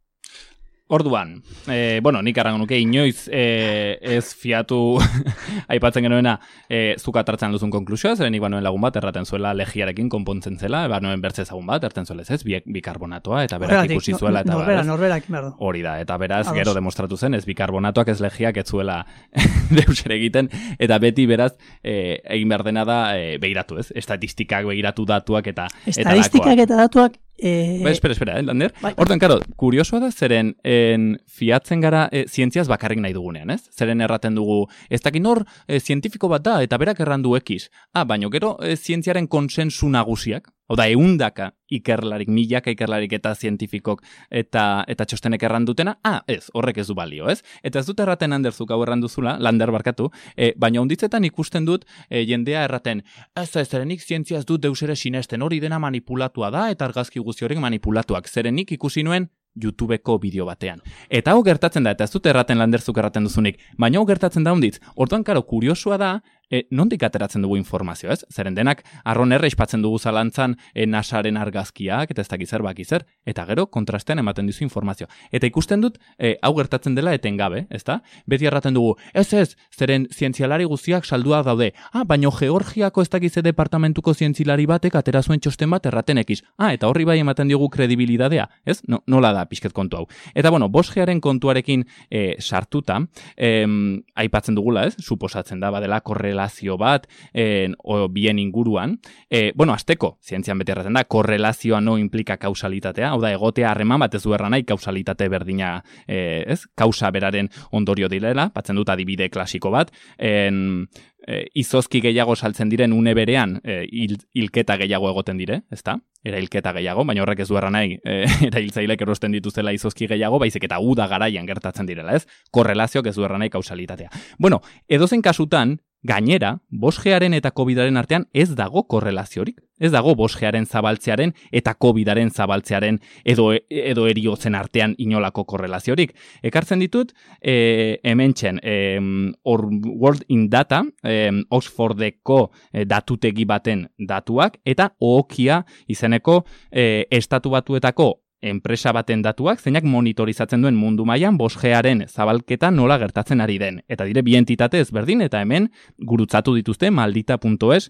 Orduan, e, bueno, nik arrango nuke inoiz e, ez fiatu aipatzen genuena e, zuka tartzen duzun konklusioa, zeren nik banoen lagun bat erraten zuela legiarekin konpontzen zela, banoen bertze ezagun bat, erten zuela ez, bikarbonatoa, eta berak ikusi zuela, eta norbera, norberak, hori da, eta beraz, Ados. Gero demostratu zen, ez bikarbonatoak ez legiak ez zuela deusere egiten, eta beti beraz, e, egin behar dena da e, begiratu ez, estatistikak begiratu datuak, eta estatistikak eta datuak Eh, ba, espera, espera, eh, Lander. Bai. Orduan, karo, kuriosoa da, zeren en, fiatzen gara e, zientziaz bakarrik nahi dugunean, ez? Zeren erraten dugu, ez dakin hor, e, zientifiko bat da, eta berak errandu ekiz. Ah, baino, gero, e, zientziaren konsensu nagusiak, hau da, eundaka ikerlarik, milaka ikerlarik eta zientifikok eta eta txostenek errandutena, ah, ez, horrek ez du balio, ez? Eta ez dut erraten Anderzuk hau erranduzula, Lander barkatu, e, baina onditzetan ikusten dut e, jendea erraten, ez ez, zerenik zientziaz dut deusere sinesten, hori dena manipulatua da, eta argazki guzti horrek manipulatuak, zerenik ikusi nuen YouTubeko bideo batean. Eta hau gertatzen da, eta ez dut erraten Landerzuk erraten duzunik, baina hau gertatzen da onditz. Orduan, karo, kuriosua da, e, nondik ateratzen dugu informazio, ez? Zeren denak, arron erre ispatzen dugu zalantzan e, nasaren argazkiak, eta ez dakiz zer bakizer, eta gero kontrastean ematen dizu informazio. Eta ikusten dut, e, hau gertatzen dela etengabe, ezta? Beti erraten dugu, ez ez, zeren zientzialari guztiak saldua daude. Ah, baino Georgiako ez dakize departamentuko zientzilari batek atera zuen txosten bat erraten ekiz. Ah, eta horri bai ematen diogu kredibilidadea, ez? No, nola da pixket kontu hau. Eta bueno, bosgearen kontuarekin e, sartuta, e, aipatzen dugula, ez? Suposatzen da, badela korrelazio bat, e, o bien inguruan. E, bueno, azteko, zientzian beti erraten da, korrelazioa no implika kausalitatea, hau da, egotea harreman bat ez du erran nahi kausalitate berdina, e, ez? Kausa beraren ondorio direla, batzen dut adibide klasiko bat, en, E, izozki gehiago saltzen diren une berean e, hil, hilketa gehiago egoten dire, ezta? Era hilketa gehiago, baina horrek ez du erran nahi e, era hiltzailek erosten dituztela izozki gehiago, baizik eta uda garaian gertatzen direla, ez? Korrelazioak ez du erran nahi kausalitatea. Bueno, edozein kasutan, gainera, bosgearen eta covidaren artean ez dago korrelaziorik. Ez dago bosgearen zabaltzearen eta covidaren zabaltzearen edo, edo eriotzen artean inolako korrelaziorik. Ekartzen ditut, e, hemen txen, e, or, World in Data, e, Oxfordeko e, datutegi baten datuak, eta Ookia izeneko e, estatu batuetako enpresa baten datuak, zeinak monitorizatzen duen mundu mailan bosgearen zabalketa nola gertatzen ari den. Eta dire, bi entitate ezberdin, eta hemen gurutzatu dituzte maldita puntu es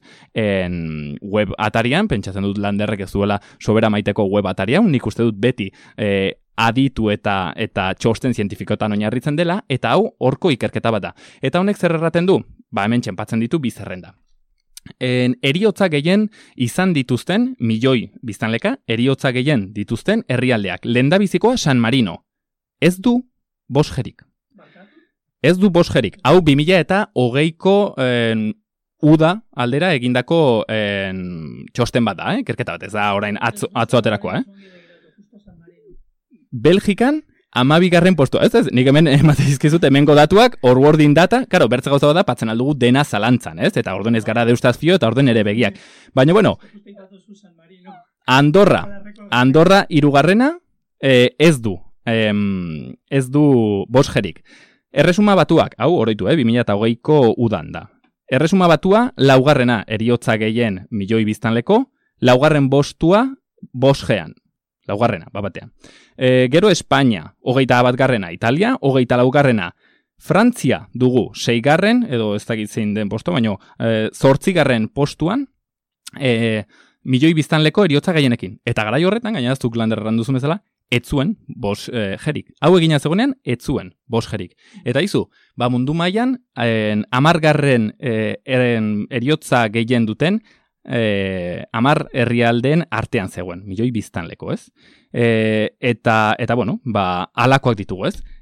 en web atarian, pentsatzen dut Landerrek ez duela sobera maiteko web atarian, nik uste dut beti e, aditu eta eta txosten zientifikotan oinarritzen dela, eta hau horko ikerketa bat da. Eta honek zer erraten du? Ba, hemen txenpatzen ditu bi zerrenda. En, eriotza gehien izan dituzten, milioi biztanleka, eriotza gehien dituzten herrialdeak. Lehendabizikoa San Marino. Ez du bosgerik. Ez du bosgerik. Hau bi mila eta hogeiko en, uda aldera egindako en, txosten bat da, eh? Kerketa bat, ez da orain atzo, atzo aterakoa. Eh? Belgikan, amabigarren postua, ez ez, nik hemen ematizkizut hemengo datuak, Orwardin data, karo, bertze gauza da, patzen aldugu dena zalantzan, ez? Eta orden ez gara deustaz fio, eta orden ere begiak. Baina, bueno, Andorra, Andorra irugarrena, eh, ez du, eh, ez du bosgerik. Erresuma batuak, hau, oroitu, eh, bi mila eta hogeiko udan da. Erresuma batua, laugarrena, eriotza gehien milioi biztanleko, laugarren bostua, bosgean. Laugarrena, batean. E, gero Espainia, hogeita batgarrena, Italia, hogeita laugarrena, Frantzia dugu seigarren, edo ez dakit zein den posto, baina e, zortzigarren postuan, e, milioi biztanleko eriotza gehienekin. Eta garai horretan, gainaztuk Lander erranduzun bezala, etzuen bos e, jerik. Hau egina zegoenean, etzuen bos jerik. Eta izu, ba mundu mailan, amargarren e, eriotza gehien duten, Eh, amar herrialdeen artean zegoen, milioi biztanleko, ez? Eh, eta, eta, bueno, ba, alakoak ditugu, ez?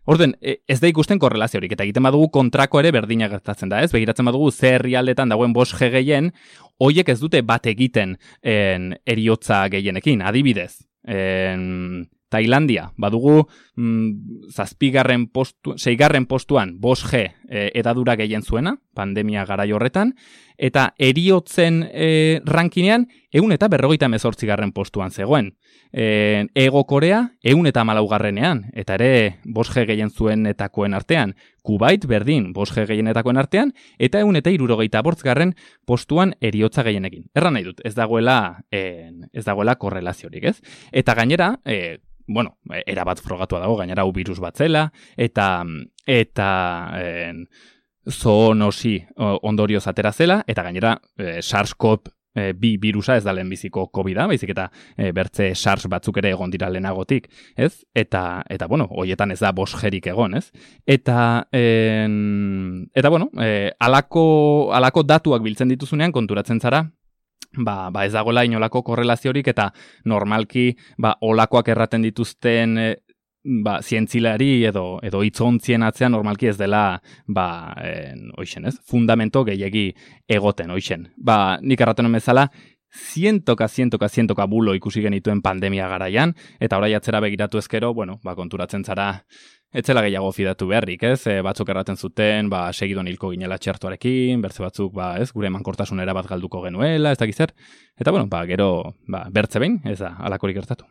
Orden, ez da ikusten korrelaziorik, eta egiten badugu kontrako ere berdina gertatzen da, ez? Begiratzen badugu ze herrialdetan dagoen bost G gehien, hoiek ez dute bat egiten en, eriotza gehienekin, adibidez. En, Tailandia, badugu mm, zazpigarren postu, seigarren postuan bost G e, edadura gehien zuena, pandemia garai horretan, eta eriotzen e, rankinean ehun eta berrogeita hemezortzigarren postuan zegoen. E, Ego Korea ehun eta hamalaugarrenean, eta ere bost G gehien zuenetakoen artean, Kuwait berdin bost G gehienetakoen artean, eta ehun eta hirurogeita bortzgarren postuan eriotza gehienekin. Erran nahi dut, ez dagoela, e, ez dagoela korrelaziorik, ez? Eta gainera, e, bueno, erabat frogatua dago, gainera hau virus bat zela, eta eta en, zoonosi ondorioz atera zela, eta gainera e, SARS-CoV bi virusa ez da lehenbiziko COVID-a, baizik eta e, bertze SARS batzuk ere egon dira lehenagotik, ez? Eta, eta bueno, hoietan ez da bost G-rik egon, ez? Eta, en, eta bueno, e, alako, alako datuak biltzen dituzunean konturatzen zara, Ba, ba ez dagoela inolako korrelaziorik eta normalki ba, olakoak erraten dituzten e, ba, zientzilari edo, edo hitzontzien atzean normalki ez dela ba, en, oixen, ez? Fundamento gehiegi egoten, oixen. Ba, nik erraten bezala, zientoka, zientoka, zientoka bulo ikusi genituen pandemia garaian, eta orai atzera begiratu ezkero, bueno, ba, konturatzen zara, etzela gehiago fidatu beharrik, ez? E, batzuk erraten zuten, ba, segidon hilko ginela txertuarekin, bertze batzuk, ba, ez? Gure emankortasunera bat galduko genuela, ez dakiz zer. Eta, bueno, ba, gero, ba, bertze behin, ez da, alakorik gertatu.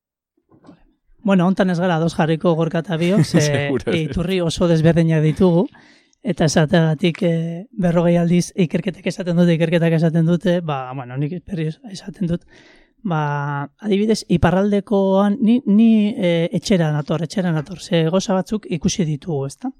Bueno, hontan ez gara dos jarriko gorka eta biok, ze iturri oso desberdinak ditugu, eta esategatik e, berrogei aldiz ikerketek esaten dute, ikerketak esaten dute, ba, bueno, nik berri esaten dut, ba, adibidez, iparraldekoan ni, ni e, etxera nator, etxera nator, ze goza batzuk ikusi ditugu, ezta?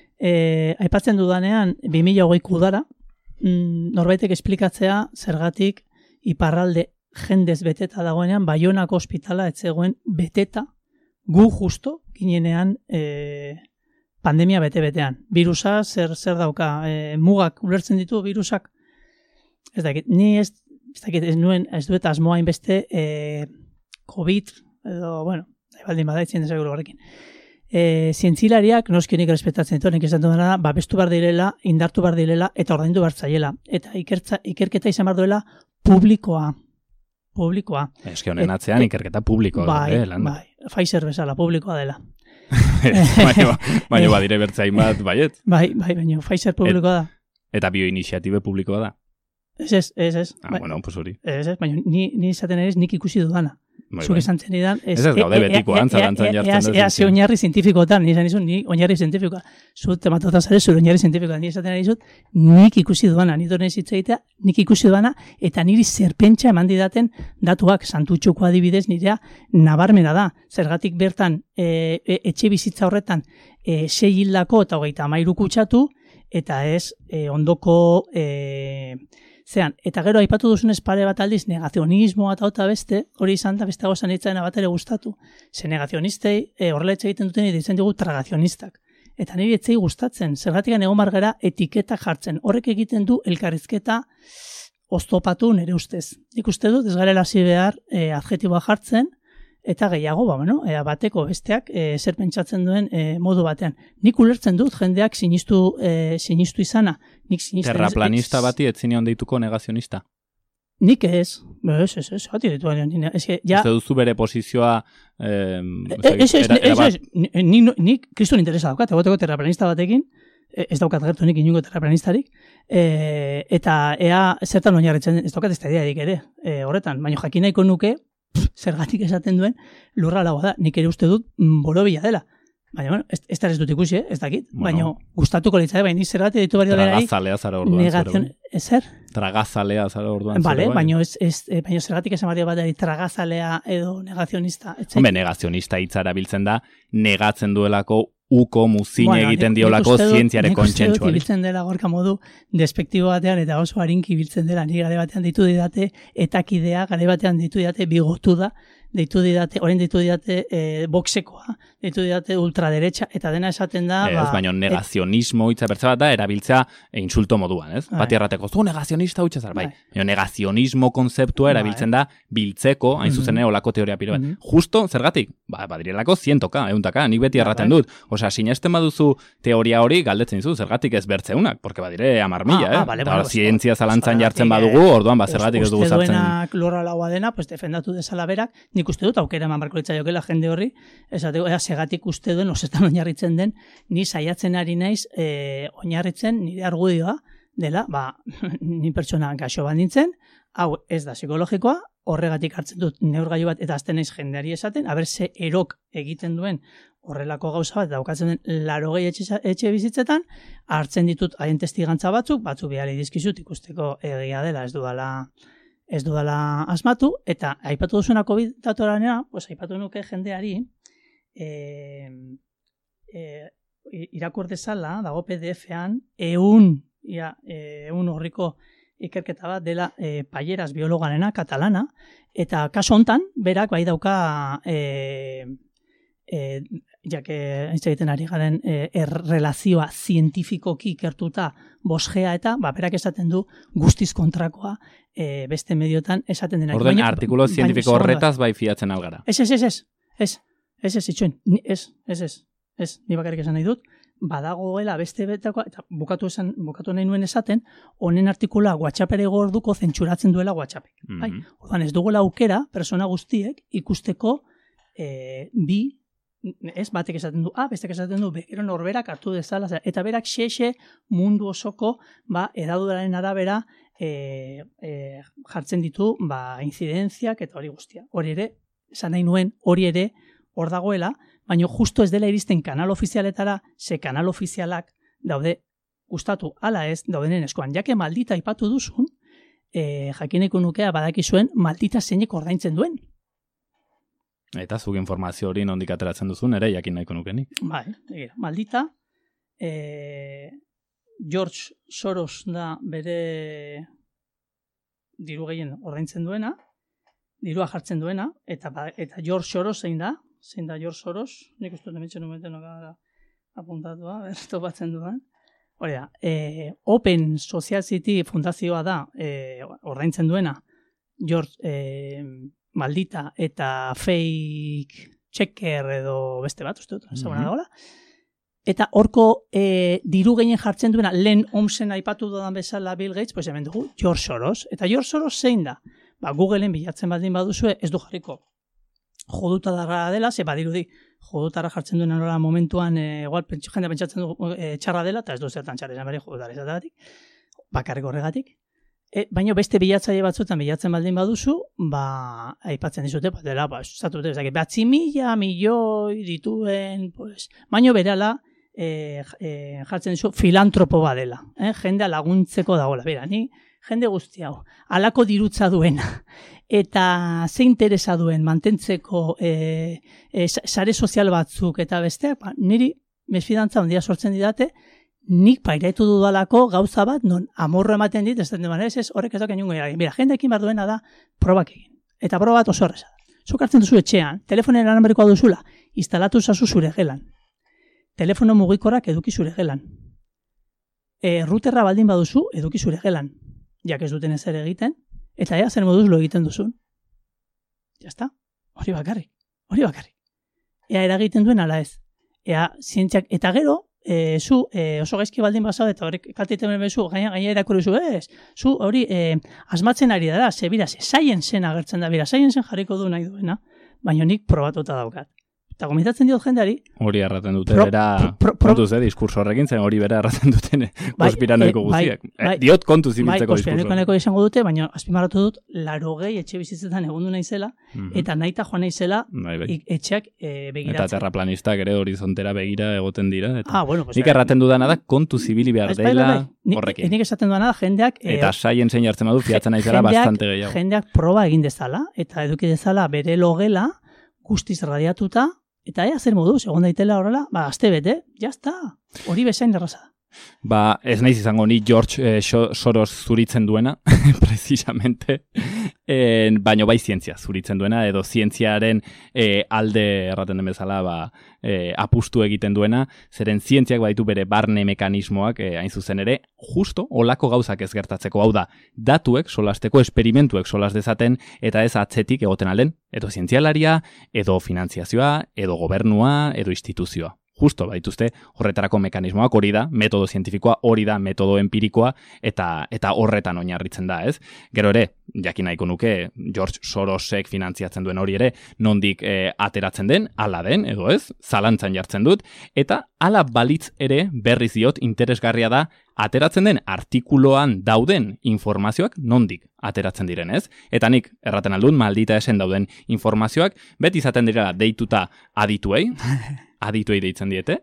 E, aipatzen dudanean, bi mila hogeiko udara, mm, norbaitek esplikatzea zergatik iparralde jendez beteta dagoenean, Baionako ospitala ez zegoen beteta, gu justo ginenean e, pandemia bete-betean. Virusa, zer, zer dauka, e, mugak ulertzen ditu virusak, ez dakit, ni ez Ez dakit, ez nuen, ez duet asmoa inbeste eh, COVID, edo, bueno, baldin bada, itzien desaguru horrekin. E, zientzilariak, noskinik respetatzen ditu, nik esan duena da, babestu bar direla, indartu bar direla, eta ordaindu bar zaiela. Eta ikertza, ikerketa izan bar duela publikoa. Publikoa. Eske honen atzean ikerketa publikoa. Bai, eh, bai, Pfizer bezala, publikoa dela. baina, baina badire bertzain bat, baiet? Bai, bai, baina Pfizer publikoa da. Eta bioiniziatibe publikoa da. Ez ez, ez ez. Ah, bueno, pues hori. Ez ez, baina ni, ni izaten ere nik ikusi dudana. Zuk esan zen idan. Ez ez gaude betikoan, zalantzan jartzen dut. Ea ze oinarri zientifikotan, ni esan izun, ni oinarri zientifikoa. Zut tematota zare, zure oinarri zientifikoa. Ni esaten ari zut, nik ikusi dudana, ni donen zitzaita, nik ikusi dudana, eta niri zerpentsa eman didaten datuak santutxuko adibidez nirea nabarmena da. Zergatik bertan, e, e, etxe bizitza horretan, e, sei hildako eta hogeita hamairu kutsatu, eta ez e, ondoko... E, Zean, eta gero aipatu duzunez pare bat aldiz negazionismoa eta ota beste, hori izan da beste gozan hitzaena bat ere gustatu. Ze negazionistei e, horrela etxe egiten duten ditzen dugu tragazionistak. Eta niri etzei gustatzen, zergatik egon margara etiketa jartzen. Horrek egiten du elkarrizketa oztopatu nire ustez. Nik uste dut ez garela hasi behar e, adjetiboa jartzen, eta gehiago, ba, bueno, ea bateko besteak e, zer pentsatzen duen e, modu batean. Nik ulertzen dut jendeak sinistu, e, sinistu izana. Nik sinisten, terraplanista ez, bati etzinean deituko negazionista? Nik ez. Ez, ez, ez. Hati ditu baina. Ja, uste duzu bere posizioa... Eh, ez, ez, ez, ez. Nik, nik kristun interesa daukat, egoteko terraplanista batekin, ez daukat gertu nik inungo terraplanistarik, e, eta ea zertan oinarritzen, ez daukat ez da idearik ere, e, horretan, baina jakin nahiko nuke, zergatik esaten duen lurra lagoa da. Nik ere uste dut borobila dela. Baina, bueno, ez, ez, ez dut ikusi, eh? Ez dakit. Bueno, baina, gustatuko litzai, baina zergatik ditu barri dela. Tragazalea zara orduan. Negazion, ezer? Tragazalea zara orduan. Vale, baina, ez, ez, baina zergatik esan barri bat tragazalea edo negazionista. Hombre, negazionista hitzara biltzen da, negatzen duelako uko muzin bueno, egiten diolako zientziare kontsentsuari. Nik uste dut ibiltzen dela gorka modu despektibo batean eta oso harinki ibiltzen dela. Ni gare batean ditu didate etakidea, gare batean ditu didate bigotu da. deitu didate, orain deitu didate e, boxekoa, deitu didate ultraderecha, eta dena esaten da... Ez, ba, baina negazionismo hitza bertze bat da, erabiltzea e, insulto moduan, ez? Bai. Bati errateko, zu negazionista hutsa zara, bai. bai. Negazionismo konzeptua erabiltzen bai. da biltzeko, hain mm-hmm. zuzen olako teoria piro bat. Mm-hmm. Justo, zergatik? Ba, badirelako zientoka, euntaka, nik beti erraten bai. dut. Osea, sinesten baduzu teoria hori galdetzen dizu, zergatik ez bertzeunak, porque badire amar mila, ah, eh? Ah, vale, vale, zientzia zalantzan jartzen badugu, orduan, ba, zergatik ez dugu zartzen. Uste duenak lorra laua dena, pues defendatu dezala berak, nik uste dut, aukera eman barko litzaiokela jende horri, esateko, ea, segatik uste duen, osetan oinarritzen den, ni saiatzen ari naiz, e, oinarritzen nire argudioa dela, ba, ni pertsona gaixo bat nintzen, hau ez da psikologikoa, horregatik hartzen dut neurgailu bat, eta azten naiz jendeari esaten, aber ze erok egiten duen horrelako gauza bat, daukatzen den larogei etxe, etxe bizitzetan, hartzen ditut haien testigantza batzuk, batzuk bihali dizkizut ikusteko egia dela, ez dudala, ez dudala asmatu, eta aipatu duzuna COVID datoranea, pues aipatu nuke jendeari, e, e, irakur dezala, dago P D F-an, eun, ia, eun horriko ikerketa bat dela e, Payeras biologanena, katalana, eta kaso hontan, berak bai dauka... E, E, jake ez egiten ari garen e, errelazioa zientifikoki ikertuta bosgea eta ba, berak esaten du guztiz kontrakoa e, beste mediotan esaten denak. Orden artikulo zientifiko horretaz bai fiatzen algara. Ez, ez, ez, ez, ez, ez, ez, itxuen, ez, ez, ez, ez, ni bakarrik esan nahi dut, badagoela beste betakoa, eta bukatu, esan, bukatu nahi nuen esaten, honen artikula WhatsAppere gorduko zentsuratzen duela WhatsAppek. Mm-hmm. Bai? Ordan ez duguela aukera, persona guztiek ikusteko e, bi ez, batek esaten du, ah, bestek esaten du, gero norberak hartu dezala, eta berak xexe mundu osoko, ba, edaduraren arabera e, e, jartzen ditu, ba, incidentziak eta hori guztia. Hori ere, esan nahi nuen, hori ere, hor dagoela, baina justo ez dela iristen kanal ofizialetara, ze kanal ofizialak daude, gustatu, ala ez, daudenen eskoan. Jake maldita aipatu duzun, e, jakineko nukea badakizuen, maldita zeinek ordaintzen duen. Eta zuk informazio hori nondik ateratzen duzun, ere jakin nahiko nukenik. Bai, egira, maldita, e, George Soros da bere diru gehien ordaintzen duena, dirua jartzen duena, eta, eta George Soros zein da, zein da George Soros, nik uste dementzen numeten okara apuntatua, berto batzen duan. Hori da, e, Open Society fundazioa da e, ordaintzen duena, George... E, maldita eta fake checker edo beste bat, uste dut, ezaguna dagoela. Eta horko e, diru gehien jartzen duena, lehen omsen aipatu dudan bezala Bill Gates, pues hemen dugu George Soros. Eta George Soros zein da? Ba, Googleen bilatzen baldin baduzue, ez du jarriko jodutara dela, ze badirudi jodutara jartzen duena nola momentuan, e, igual jende pentsatzen du e, txarra dela, eta ez du zertan txarra esan bari jodutara izatagatik, bakarrik horregatik. E, baina beste bilatzaile batzuetan bilatzen baldin baduzu, ba, aipatzen dizute, bat dela, ba, zatu dute, ezak, batzi mila, milioi dituen, pues, baina berala e, e, jartzen dizu filantropo badela, eh? Jendea laguntzeko dagoela, bera, ni jende guzti hau, alako dirutza duena, eta ze interesa duen mantentzeko e, e, sare sozial batzuk eta besteak, ba, niri mesfidantza ondia sortzen didate, nik pairatu dudalako gauza bat, non amorro ematen dit, ez den ez, ez, horrek ez daken jungo eragin. Mira, jendekin behar duena da probak egin. Eta proba bat oso horreza. Zuk hartzen duzu etxean, telefonen aranberikoa duzula, instalatu zazu zure gelan. Telefono mugikorrak eduki zure gelan. E, routerra baldin baduzu, eduki zure gelan. Jak ez duten ezer egiten, eta ea zer moduz lo egiten duzun. Ya está, hori bakarrik, hori bakarrik. Ea eragiten duen ala ez. Ea zientziak, eta gero, E, zu e, oso gaizki baldin basau eta horrek kalteiten bezu, gaina gaina irakurri zu, ez, zu hori e, asmatzen ari dara, ze bira, ze saien zen agertzen da, bira, saien zen jarriko du nahi duena, baina nik probatuta daukat. Eta gomitatzen diot jendeari. Hori erraten dute, pro, bera, pro, pro, kontuz, eh, diskurso horrekin zen, hori bera erraten duten bai, konspiranoiko e, guztiak. Bai, bai, diot kontuz ibiltzeko bai, diskurso. Bai, konspiranoiko izango dute, baina azpimarratu dut, larogei etxe bizitzetan egondu naizela, mm-hmm. eta nahita joan naizela bai, bai. etxeak e, begiratzen. Eta terraplanistak ere horizontera begira egoten dira. Eta ah, bueno, pues, nik erraten dudana da, kontuz ibili behar bai, dela bai, bai. horrekin. Nik esaten dudana da, jendeak... E, eta saien zein hartzen badu, fiatzen naizela bastante gehiago. Jendeak proba egin dezala, eta eduki dezala bere logela, guztiz radiatuta, eta ea zer moduz, egon daitela horrela, ba, azte bete, jazta, hori bezain erraza. Ba, ez naiz izango ni George eh, Soros zuritzen duena, precisamente, eh, baino bai zientzia zuritzen duena, edo zientziaren eh, alde erraten den bezala ba, eh, apustu egiten duena, zeren zientziak baditu bere barne mekanismoak eh, hain zuzen ere, justo olako gauzak ez gertatzeko, hau da, datuek solasteko, esperimentuek solas dezaten, eta ez atzetik egoten alden, edo zientzialaria, edo finantziazioa, edo gobernua, edo instituzioa. Justo, baituzte, horretarako mekanismoak hori da, metodo zientifikoa hori da, metodo empirikoa, eta eta horretan oinarritzen da, ez? Gero ere, jakin nahiko nuke, George Sorosek finantziatzen duen hori ere, nondik eh, ateratzen den, ala den, edo ez, zalantzan jartzen dut, eta ala balitz ere, berriz diot, interesgarria da, ateratzen den artikuloan dauden informazioak nondik ateratzen diren, ez? Eta nik, erraten aldun, maldita esen dauden informazioak, beti izaten dira deituta adituei, adituei deitzen diete,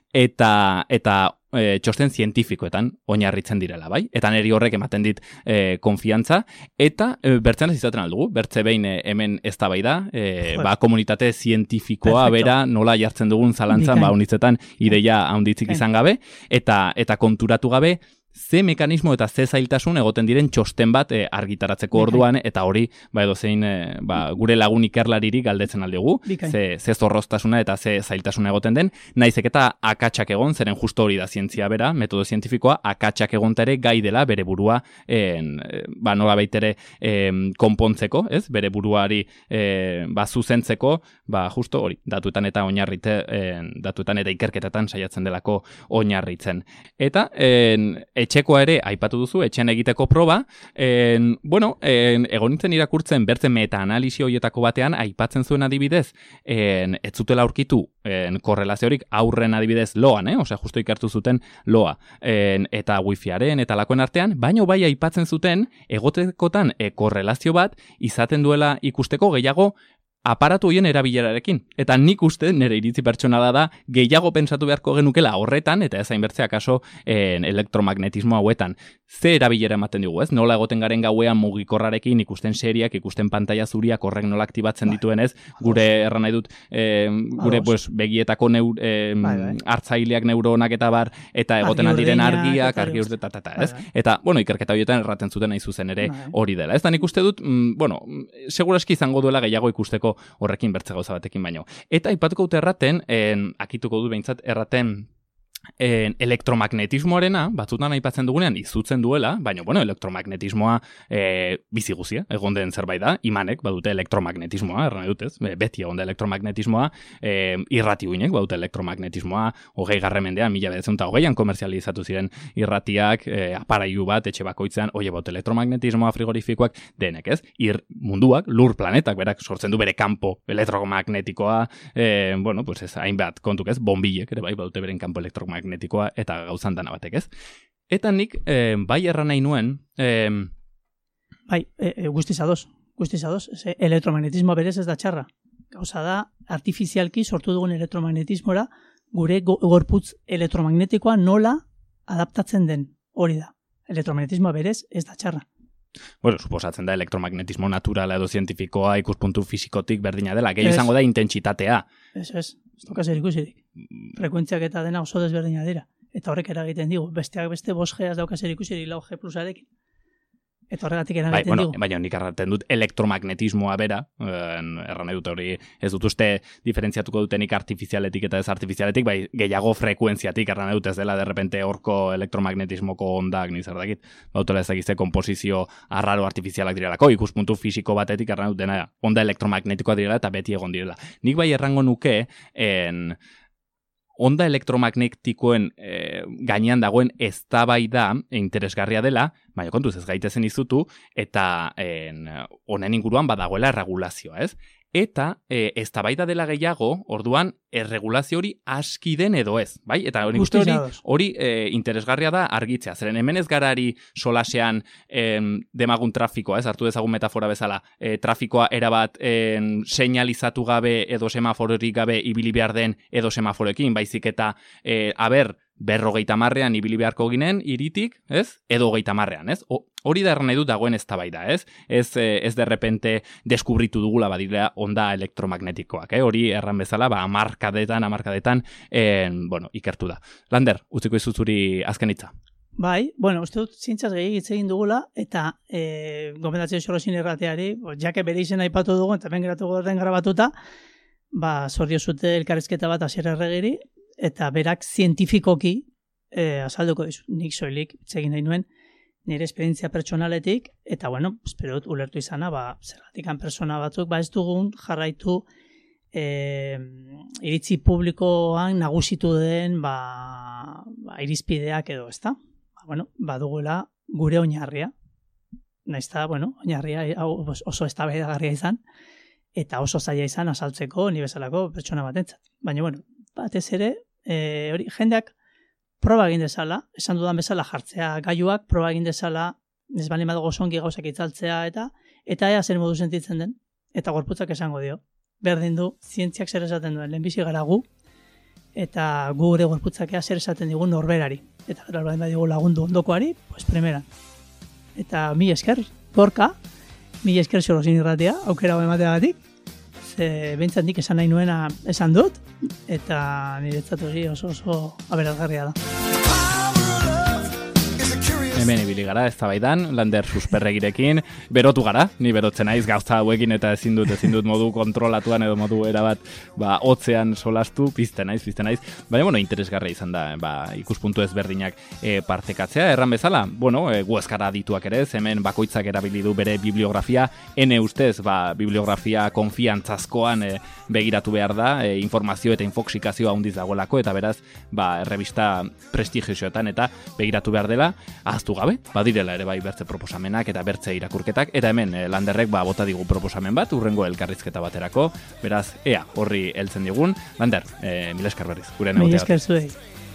eta eta e, txosten zientifikoetan oinarritzen direla, bai? Eta neri horrek ematen dit e, konfiantza, eta e, bertzen ez izaten aldugu, bertze behin e, hemen eztabaida, e, ba, komunitate zientifikoa Perfecto. Bera nola jartzen dugun zalantzan, ba, unitzetan ideia haunditzik izan gabe, eta eta konturatu gabe, ze mekanismo eta ze zailtasun egoten diren txosten bat e, argitaratzeko orduan, eta hori, ba edo zein, e, ba, gure lagun ikerlariri galdetzen aldegu, ze, ze zorroztasuna eta ze zailtasuna egoten den, naizek eta akatsak egon, zeren justo hori da zientzia bera, metodo zientifikoa, akatsak egonta ere gai dela bere burua, en, ba nola baitere konpontzeko, ez? Bere buruari e, ba zuzentzeko, ba justo hori, datuetan eta oinarrite, en, datuetan eta ikerketetan saiatzen delako oinarritzen. Eta, en, etxekoa ere, aipatu duzu, etxean egiteko proba, en, bueno, en, egonitzen irakurtzen bertzen meta-analisi horietako batean, aipatzen zuen adibidez, en, ez zutela aurkitu en, korrelaziorik aurren adibidez loan, eh? Osea, justo ikartu zuten loa, en, eta wifiaren, eta lakoen artean, baino bai aipatzen zuten, egotekotan e, korrelazio bat, izaten duela ikusteko gehiago, aparatu hoien erabilerarekin. Eta nik uste, nire iritzi pertsonala da, gehiago pentsatu beharko genukela horretan, eta ez hainbertzea kaso en, elektromagnetismo hauetan. Ze erabilera ematen dugu, ez? Nola egoten garen gauean mugikorrarekin, ikusten seriak, ikusten pantalla zuriak, horrek nola aktibatzen bai. Dituen, ez? Gure, erran nahi dut, eh, gure pues, begietako neur, eh, bai, bai. hartzaileak neuronak eta bar, eta egoten diren argiak, argi urte, eta, eta, ez? Bai, bai. Eta, bueno, ikerketa horietan erraten zuten nahi zuzen ere bai. Hori dela. Ez da nik uste dut, mm, bueno, seguraski izango duela gehiago ikusteko horrekin bertze gauza batekin baino. Eta aipatuko dut erraten, en, akituko dut behintzat erraten en, elektromagnetismoarena, batzutan aipatzen dugunean izutzen duela, baina, bueno, elektromagnetismoa e, bizi guzia, egon den zerbait da, imanek badute elektromagnetismoa, erran dut ez, beti egon da elektromagnetismoa, e, irratiuinek badute elektromagnetismoa, hogei garren mendean, mila bederatziehun eta hogeian komerzializatu ziren irratiak, e, aparailu bat, etxe bakoitzean, oie baute elektromagnetismoa, frigorifikoak, denek ez, ir munduak, lur planetak, berak sortzen du bere kanpo elektromagnetikoa, e, bueno, pues ez, hainbat kontuk ez, bombilek, ere bai, badute beren kanpo elektromagnetikoa, magnetikoa eta gauzan dana batek, ez? Eta nik, eh, bai erran nahi nuen... Eh, bai, e, e, guztiz ados, guztiz ados, e, elektromagnetismoa berez ez da txarra. Gauza da, artifizialki sortu dugun elektromagnetismora, gure go, gorputz elektromagnetikoa nola adaptatzen den, hori da. Elektromagnetismoa berez ez da txarra. Bueno, suposatzen da elektromagnetismo naturala edo zientifikoa ikuspuntu fisikotik berdina dela. Gehi izango da intentsitatea. Ez, ez. Ez doka zer ikusirik. Frekuentziak eta dena oso desberdina dira. Eta horrek eragiten digu. Besteak beste bost G ez dauka zer ikusirik lau G plusarekin. Eta horregatik eragiten bai, bueno, digu. Baina nik erraten dut elektromagnetismoa bera, erran nahi dut hori, ez dut uste diferentziatuko dutenik artifizialetik eta ez artifizialetik, bai gehiago frekuentziatik, erran nahi dut ez dela derrepente horko elektromagnetismoko ondak nizar dakit, bautela ez dakizte komposizio arraro artifizialak direlako, ikuspuntu fisiko batetik erran dut dena, onda elektromagnetikoa direla eta beti egon direla. Nik bai errango nuke, en... onda elektromagnetikoen e, gainean dagoen eztabaida interesgarria dela, baina kontuz ez gaitezen izutu, eta en, honen inguruan badagoela erregulazioa, ez? Eta e, eztabaida dela gehiago, orduan, erregulazio hori aski den edo ez, bai? Eta hori guzti hori, hori e, interesgarria da argitzea, zeren hemen ez garari solasean em, demagun trafikoa, ez? Hartu dezagun metafora bezala, e, trafikoa erabat em, seinalizatu gabe edo semafororik gabe ibili behar den edo semaforoekin, baizik eta, e, aber, berrogeita marrean ibili beharko ginen iritik, ez? Edo hogeita marrean, ez? O, hori da erran nahi dut dagoen eztabaida, ez? Ez, ez derrepente deskubritu dugula badira onda elektromagnetikoak, eh? Hori erran bezala, ba, amarkadetan, amarkadetan, eh, bueno, ikertu da. Lander, utziko izu zuri azken hitza. Bai, bueno, uste dut zientzaz gehiagik hitz egin dugula, eta e, gomendatzea Xorroxin irrateari, jake bere izena aipatu dugu, eta ben geratu gorten grabatuta, ba, zordio zute elkarrizketa bat Asier Erregiri, eta berak zientifikoki e, azalduko dizu, nik soilik hitz egin nahi nuen, nire esperientzia pertsonaletik, eta bueno, espero dut ulertu izana, ba, zergatikan persona batzuk, ba ez dugun jarraitu e, iritzi publikoan nagusitu den, ba, ba irizpideak edo, ezta? Bueno, baduguela gure oinarria. Naizta, bueno, oinarria hau oso eztabaidagarria izan eta oso zaila izan azaltzeko ni bezalako pertsona batentzat. Baina bueno, batez ere, eh hori jendeak proba egin dezala, esan dudan bezala jartzea gailuak, proba egin dezala, ez bali badago songi gauzak itzaltzea eta eta ea zer modu sentitzen den eta gorputzak esango dio. Berdin du zientziak zer esaten duen, lehenbizi gara gu eta gure gorputzak ea zer esaten digun norberari. Eta gero albain badigu lagundu ondokoari, pues primeran. Eta mi esker, gorka, mi esker Xorroxin irratea, aukera hau emateagatik, ze behintzat nik esan nahi nuena esan dut, eta niretzat hori oso oso aberazgarria da. Hemen ibili gara, ez tabaidan, Lander susperregirekin, berotu gara, ni berotzen naiz gauza hauekin eta ezin dut, ezin dut modu kontrolatuan edo modu erabat, ba, hotzean solastu, pizten naiz, pizten naiz, baina, bueno, interesgarra izan da, ba, ikuspuntu ezberdinak e, partekatzea, erran bezala, bueno, e, gu eskara dituak ere, hemen bakoitzak erabili du bere bibliografia, ene ustez, ba, bibliografia konfiantzazkoan e, begiratu behar da, e, informazio eta infoxikazioa handiz dagoelako, eta beraz, ba, errebista prestigiosoetan eta begiratu behar dela, ahaztu gabe, badirela ere bai bertze proposamenak eta bertze irakurketak, eta hemen eh, Landerrek ba, bota digu proposamen bat, urrengo elkarrizketa baterako, beraz, ea, horri heltzen digun. Lander, eh, mila esker berriz, gure negoteat. Mila esker zuei.